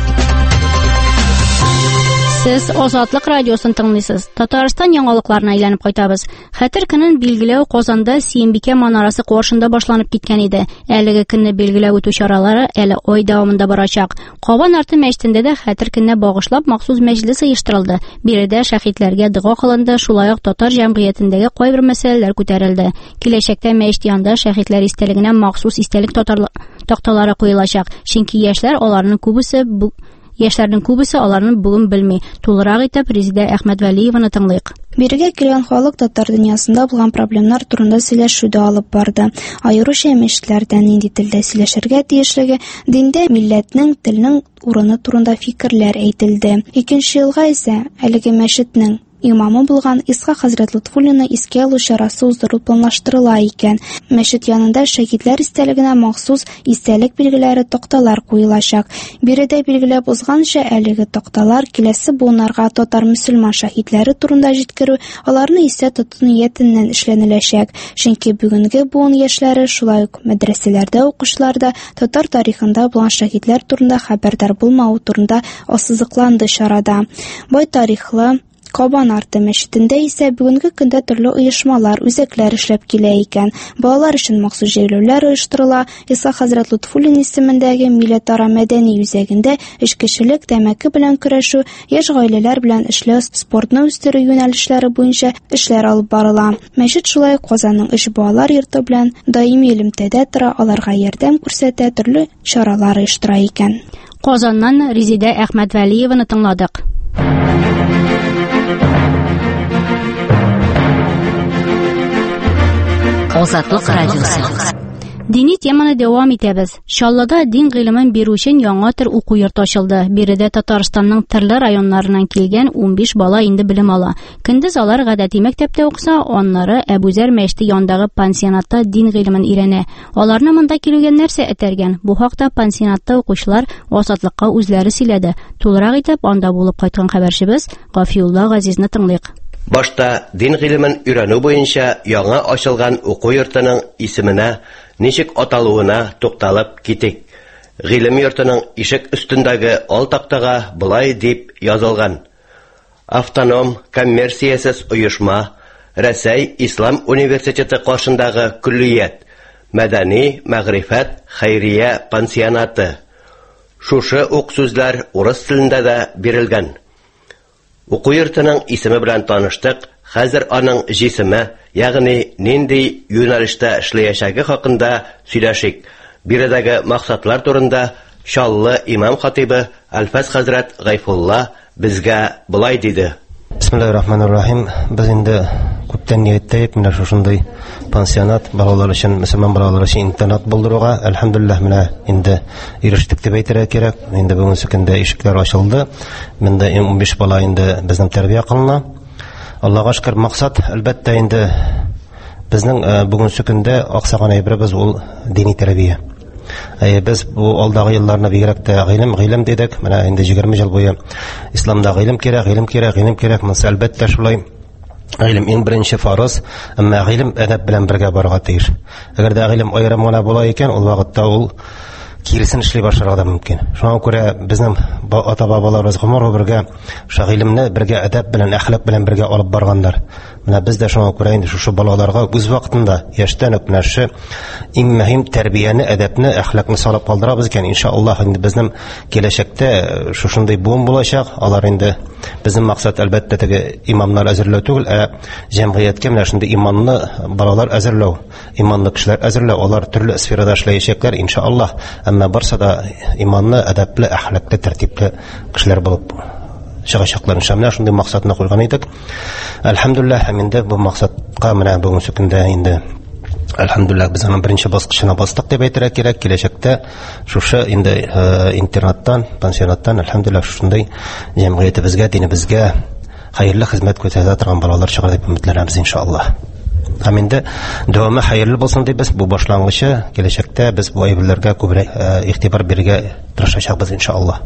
Speaker 1: Сез Азатлык радиосын тыңлыйсыз. Татарстан яңалыкларына әйләнеп кайтабыз. Хәтер көнен билгеләү Казанда Сөембикә манарасы каршында башланып киткән иде. Әлеге көнне билгеләү үтү чаралары әле ай дәвамында барачак. Кабан арты мәчетендә дә хәтер көнне багышлап махсус мәҗлес оештырылды. Биредә шәһитләргә дуга кылынды, шулай ук татар җәмгыятендәге кайбер мәсьәләләр күтәрелде. Киләчәктә мәчет янында шәһитләр истәлегенә махсус истәлек такталары куелачак. Чөнки Яшьләрнең күбесе аларны бүген белми. Тулырак итеп Резидә Әхмәтвәлиеваны тыңлыйк.
Speaker 28: Бирегә килгән халык татар дөньясында булган проблемнар турында сөйләшүдә алып барды. Аеруча мәчетләрдә нинди телдә сөйләшергә тиешлеге, диндә милләтнең, телнең урыны турында фикерләр әйтелде. 2нче елга исә әлеге мәчетнең имамы булган Исха хәзрәт Лутфуллинны искә алу чарасы уздыру планлаштырыла икән. Мәчет янында шәһидләр истәлегенә махсус истәлек билгеләре такталар куелачак. Биредә билгеләп узганча, әлеге такталар киләсе буыннарга татар мөселман шәһидләре турында җиткерү, аларны исә тоту ниятеннән эшләнеләчәк. Чөнки бүгенге буын яшьләре шулай ук мәдрәсәләрдә укучыларда татар тарихында булган шәһидләр турында хәбәрдар булмау турында ассызыкланды чарада. Бай тарихлы Кабан арты мәчетендә исә бүгенге көндә төрле оешмалар, үзәкләр эшләп килә икән. Балалар өчен махсус җәйләүләр оештырыла. Иса хәзрәт Лутфуллин исемендәге милләтара мәдәни үзәгендә эшкечелек, тәмәке белән көрәшү, яшь гаиләләр белән эшләү, спортны үстерү юнәлешләре буенча эшләр алып барыла. Мәчет шулай ук Казанның өч балалар йорты белән даими элемтәдә тора, аларга ярдәм күрсәтә, төрле чаралар оештыра икән.
Speaker 1: Казаннан Резидә Әхмәтвәлиеваны тыңладык.
Speaker 7: Азатлык радиосы.
Speaker 1: Дини теманы дәвам итәбез. Шаллада дин гыйлемен бирү өчен яңа төр уку йорты ачылды. Биредә Татарстанның төрле районнарыннан килгән 15 бала инде белем ала. Көндез алар гадәти мәктәптә укыса, аннары Әбүзәр мәчете янындагы пансионатта дин гыйлемен өйрәнә. Аларны монда килүгә нәрсә этәргән? Бу хакта пансионатта укучылар Азатлыкка үзләре сөйләде. Тулырак итеп анда булып кайткан хәбәрчебез Гафиулла Газизны тыңлыйк.
Speaker 9: Башта дин гыйлемен өйрәнү буенча яңа ачылган уку йортының исеменә, ничек аталуына тукталып китик. Гыйлем йортының ишек өстендәге ал тактага булай дип язылган: Автоном коммерциясез оешма, Рәсәй Ислам университеты каршындагы күллият, мәдәни мәгърифәт хәйрия пансионаты. Шушы ук сүзләр урыс телендә дә бирелгән. Уку йортының исеме белән таныштык. Хәзер аның җисеме, ягъни нинди юнәлештә эшләячәге хакында сөйләшик. Биредәге максатлар турында Шаллы имам хатибы Алфас хәзрәт Гайфулла безгә булай диде.
Speaker 12: Бисмиллаһир-рахманир-рахим. Без инде күптән ниятәйбез менә шушындый пансионат балалар өчен, мөселман балалар өчен интернат булдыруга. Әлхәмдүлиллаһ, менә инде ирештек дип әйтергә кирәк. Инде бүгенге көндә ишекләр ачылды. Монда 15 бала инде безнең тәрбия кылына. Аллаһка шөкер, максат әлбәттә инде безнең бүгенге көндә аксаган әйберебез ул дини тәрбия. Без бу алдагы елларны бигрәк тә гыйлем дидек. Менә инде 20 ел буе исламда гыйлем кирәк. Монсы әлбәттә шулай. Гыйлем иң беренче фарыз, әмма гыйлем әдәп белән бергә барырга тиеш. Әгәр дә гыйлем аерым гына була икән, ул вакытта ул киресен эшли башларга да мөмкин. Шуңа күрә безнең ата-бабаларыбыз гомер бергә гыйлемне бергә әдәп белән, әхлак белән бергә алып барганнар. Менә без дә шуңа күрә инде шушы балаларга үз вакытында яшьтән үк нәрсә иң мөһим тәрбияне, әдәпне, әхлакны салып калдырабыз икән. Иншаллаһ инде безнең киләчәктә шушындый буын булачак. Алар инде безнең максат әлбәттә теге имамнар әзерләү түгел, җәмгыятькә менә шундый иманны балалар әзерләү, иманлы кешеләр әзерләү. Алар төрле сферада эшләячәкләр иншаллаһ. Әмма барса да иманны, әдәпле, әхлаклы, тәртипле кешеләр булып чыгачаклар. Иншаллаһ шундый максатны куйган идек. Әлхәмдүлиллаһ, инде бу максатка менә бүгенге көндә инде әлхәмдүлиллаһ без аның беренче баскычына бастык дип әйтергә кирәк. Киләчәктә шушы инде интернаттан, пансионаттан әлхәмдүлиллаһ шундый җәмгыятебезгә, динебезгә хәерле хезмәт күрсәтә торган балалар чыгар дип өметләнәбез иншаллаһ. Һәм инде дәвамы хәерле булсын дип без бу башлангычы киләчәктә без бу әйберләргә күбрәк игътибар бирергә тырышачакбыз иншаллаһ.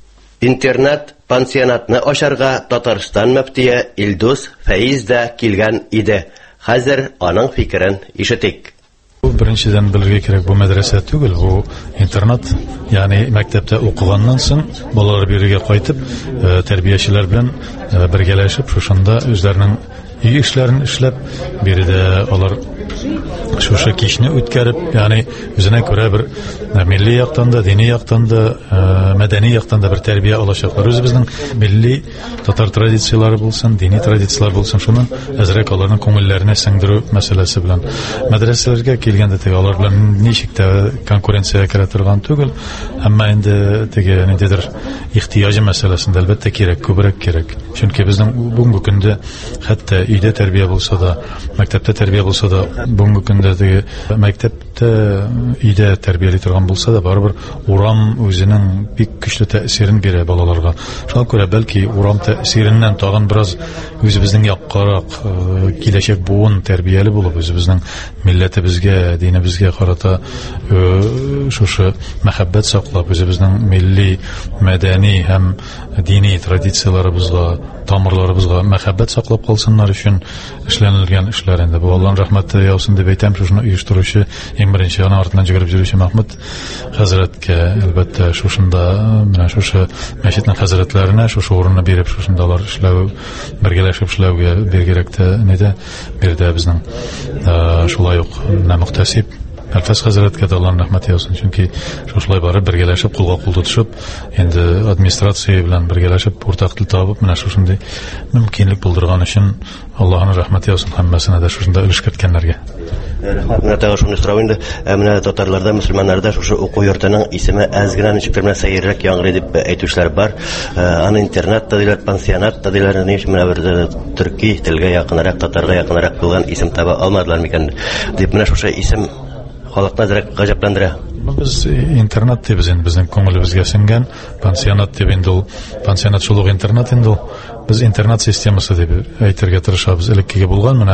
Speaker 9: Интернат пансионатны ачарга Татарстан мөфтие Илдус Фәиз дә килгән иде. Хәзер аның фикерен ишетик.
Speaker 13: Беренчедән белергә кирәк, бу мәдрәсә түгел, бу интернат. Ягъни мәктәптә укыганнан соң балалар бирегә кайтып, тәрбиячеләр белән бергәләшеп, шушында үзләренең үй эшләрен эшләп, биредә алар шушы кичне үткәреп, ягъни үзенә күрә бер милли яктан да, дини яктан да, мәдәни яктан да бер тәрбия алачаклар. Үзебезнең милли татар традицияләре булсын, дини традицияләр булсын, шуны әзрәк аларның күңелләренә сеңдерү мәсьәләсе белән. Мәдрәсәләргә килгәндә теге алар белән ничек тә конкуренциягә керә торган түгел, әмма инде теге ниндидер ихтыяҗы мәсьәләсендә әлбәттә кирәк, күбрәк кирәк. Чөнки безнең бүгенге көндә хәтта өйдә тәрбия булса да, мәктәптә тәрбия булса да, бүгенге көндә теге мәктәптә өйдә тәрбияли торган булса да, барыбер урам үзенең бик көчле тәэсирен бирә балаларга. Шуңа күрә бәлки урам тәэсиреннән тагын бераз үзебезнең яккарак киләчәк буын тәрбияле булып, үзебезнең милләтебезгә, динебезгә карата шушы мәхәббәт саклап, үзебезнең милли, мәдәни һәм дини традицияларыбызга, тамырларыбызга мәхәббәт саклап калсыннар өчен эшләнелгән эшләр инде. Бу Аллаһның рәхмәте яусын дип әйтәм, шуны оештыручы, иң беренче ана артыннан җигереп йөрүче Мәхмүд хәзрәткә, әлбәттә, шушында менә шушы мәчетнең хәзрәтләренә шушы урынны биреп, шушындалар эшләү, бергәләшеп эшләүгә бергәрәктә нидә бирде безнең шулай ук Мөхтәсиб Әлфәс хәзрәткә дә Аллаһның рәхмәте яусын, чөнки шулай барып бергәләшеп, кулга кул тотышып, инде администрация белән бергәләшеп, уртак тел табып, менә шушындый мөмкинлек булдырган өчен Аллаһның рәхмәте яусын һәммәсенә дә, шушында өлеш керткәннәргә.
Speaker 9: Рәхмәт, менә тагы шуны сорау инде. Менә татарларда, мөселманнарда шушы уку йортының исеме әз генә ничектер менә сәеррәк яңгырый дип әйтүчләр бар. Аны интернат та диләр, пансионат та диләр, ни өчен менә бер төрки телгә якынрак, татарга якынрак булган исем таба алмадылар микән дип, менә шушы исем халыкны дирәк гаҗәпләндерә.
Speaker 13: Без интернат дибез инде, безнең күңелебезгә сеңгән, пансионат дип инде ул, пансионат шул ук интернат инде ул. Без интернат системасы дип әйтергә тырышабыз. Элеккеге булган менә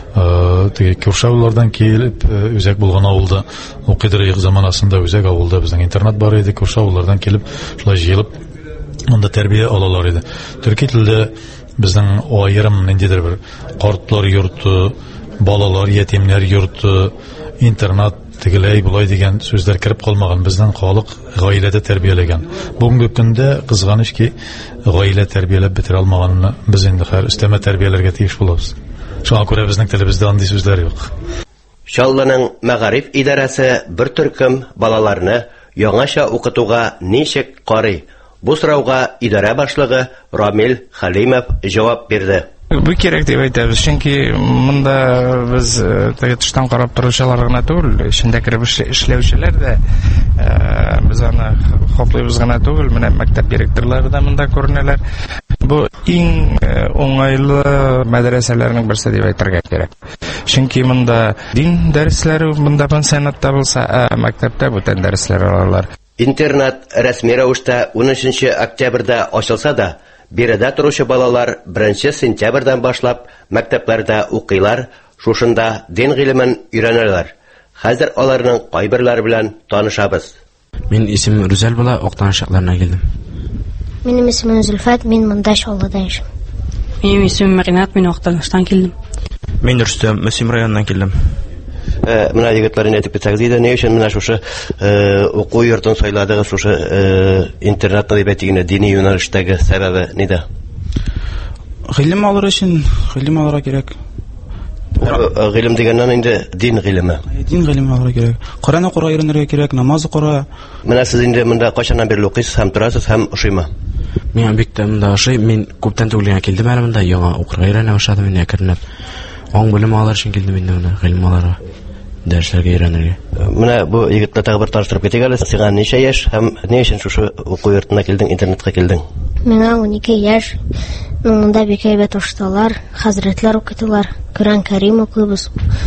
Speaker 13: теге Куршаулардан килеп үзәк булган авылда, укыдырык заманасында үзәк авылда безнең интернат бар иде. Куршаулардан килеп шулай җыелып монда тәрбия алалар иде. Төрки телдә безнең аерым ниндидер бер картлар йорты, балалар, ятимнәр йорты, интернат тегеләй булай дигән сүзләр кирип калмаган. Безнең халык гаиләдә тәрбияләгән. Бүгенге көндә кызганыч ки, гаилә тәрбияләп бетерә алмаганны без инде һәр өстәмә тәрбияләргә тиеш булабыз. Шуңа күрә безнең телебездә андый сүзләр юк.
Speaker 9: Чаллының мәгариф идарәсе бер төркем балаларны яңаша укытуга ничек карый? Бу сорауга идарә башлыгы Рамил Халимов җавап бирде.
Speaker 3: Бу кирәк дип әйтәбез, чөнки монда без теге тыштан карап торучылар гына түгел, içində кирип эшләүчеләр дә, без аны хаплыйбыз гына түгел, менә мәктәп директорлары да монда күренәләр. Бу иң уңайлы мәдрәсәләрнең берсе дип әйтергә кирәк. Чөнки монда дин дәресләре монда пансионатта булса, мәктәптә бүтән дәресләр алалар.
Speaker 9: Интернат рәсми рәвештә 13 октябрьдә ачылса да, биредә торучы балалар 1 сентябрьдән башлап мәктәпләрдә укыйлар, шушында дин гыйлемен өйрәнәләр. Хәзер аларның кайберләре белән танышабыз.
Speaker 11: Мин исемем Рүзәл була, Октан шәһәрләренә килдем.
Speaker 14: Минем исемем Зөлфат, мин монда Чаллыда яшим.
Speaker 15: Минем исемем Маринат, мин Октанштан килдем.
Speaker 11: Мин Рөстәм, Мөсим районыннан килдем.
Speaker 9: Менә егетләрне әйтеп китсәгез иде, ни өчен менә шушы уку йортын сайладыгыз, шушы интернатны дип әйтгәндә дини юнәлештәге сәбәбе нидә?
Speaker 11: Гыйлем алыр өчен, гыйлем алырга кирәк.
Speaker 9: Гыйлем дигәннән инде дин гыйлеме.
Speaker 11: Дин гыйлеме алырга кирәк. Коръан укырга өйрәнергә кирәк, намаз укырга.
Speaker 9: Менә сез инде монда кайчаннан бирле укыйсыз һәм торасыз һәм ошыймы?
Speaker 11: Мин бик тә монда ошый, мин күптән түгел килдем әле монда, яңа укырга өйрәнә башладым инде әкренләп. Аң белем алыр өчен килдем инде монда, гыйлем алырга. Дәресләргә өйрәнергә.
Speaker 9: Менә бу егетне тагы бер таныштырып китик әле. Сиңа ничә яшь һәм ни өчен шушы уку йортына килдең, интернетка килдең?
Speaker 14: Миңа 12 яшь. Монда бик әйбәт ушыталар, хәзрәтләр укыталар, Коръан Кәрим укыйбыз.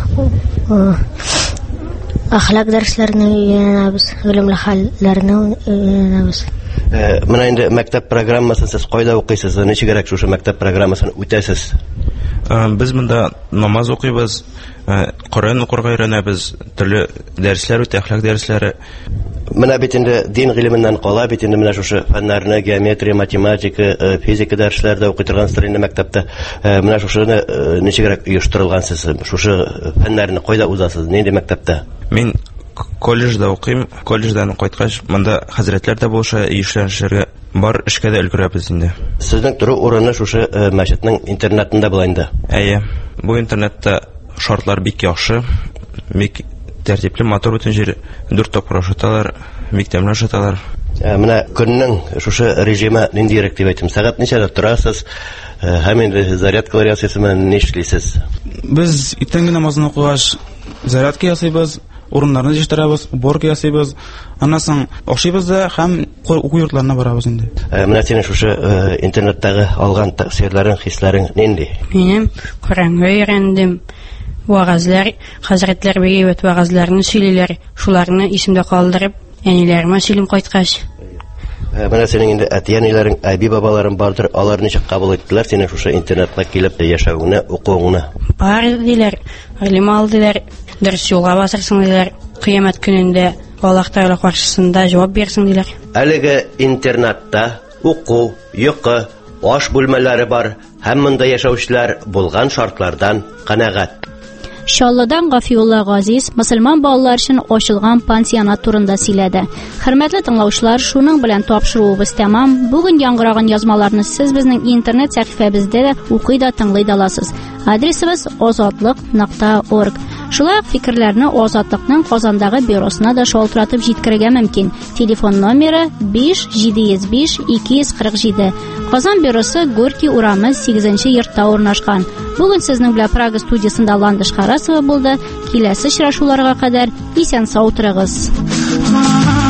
Speaker 14: Әхлак дәресләренә өйрәнәбез, гыйлемле хәлләрне өйрәнәбез.
Speaker 9: Менә инде мәктәп программасын сез кайда укыйсыз? Ничегрәк шушы мәктәп программасын үтәсез?
Speaker 11: Без монда намаз укыйбыз, Коръан укырга өйрәнәбез, төрле дәресләр үтә, әхлак дәресләре.
Speaker 9: Менә бит инде дин гыйлеменнән кала, бит инде менә шушы фәннәрне, геометрия, математика, физика дәресләрдә укый торгансыз инде мәктәптә. Менә шушыны ничегрәк оештырылгансыз? Шушы фәннәрне кайда узасыз? Нинди мәктәптә?
Speaker 11: Мин колледжда укыйм, колледждан кайткач, монда хәзрәтләр дә булса, эшләнешергә бар, эшкә дә өлгерәбез инде.
Speaker 9: Сезнең туры урыны шушы мәчетнең интернатында була инде.
Speaker 11: Әйе, бу интернетта шартлар бик яхшы, бик тәртипле, матур бүтән җир, 4 тапкыр ашаталар, мектепне ашаталар.
Speaker 9: Менә көннең шушы режимы ниндирәк дип әйтим? Сәгать ничәдә торасыз? Һәм инде зарядкалар ясыйсызмы, ни эшлисез?
Speaker 11: Без иртәнге намазны укыгач зарядка ясыйбыз,
Speaker 2: урыннарны җитештерәбез, уборка ясыйбыз. Аннан соң ашыйбыз да һәм уку йортларына барабыз инде.
Speaker 9: Менә синең шушы интернеттагы алган тәэсирләрең, хисләрең нинди?
Speaker 15: Минем Коранга өйрәндем. Вагазлар, хәзрәтләр бәйбәт вагазларны сөйлиләр. Шуларны исемдә калдырып, әниләремә сөйлим кайткач.
Speaker 9: Менә синең инде әти-әниләрең, әби-бабаларың бардыр, алар ничек кабул иттеләр синең шушы интернетка килеп яшәвеңне, укуыңны?
Speaker 15: Бар диләр, гыйлем алдылар, дөрес юлга басырсың диләр. Кыямәт көнендә Аллаһ Тәгалә каршысында җавап бирсен диләр.
Speaker 9: Әлеге интернетта уку, йокы, аш бүлмәләре бар, һәм монда яшәүчеләр булган шартлардан канәгать.
Speaker 1: Шаллыдан Гафиулла Газиз мөселман балалар өчен ачылган пансионат турында сөйләде. Хөрмәтле тыңлаучылар, шуның белән тапшыруыбыз тәмам. Бүген яңгыраган язмаларны сез безнең интернет сәхифәбездә дә укый да тыңлый да аласыз. Адресыбыз ozodlik.org. Шулай ук фикерләрне Азатлыкның Казандагы бюросына да шалтыратып җиткерергә мөмкин. Телефон номеры 5705-247. Казан бюросы Горький урамы 8-нче йортта урнашкан. Бүген сезнең белән Прага студиясында Ландыш Карасова булды. Киләсе очрашуларга кадәр исән-сау торыгыз.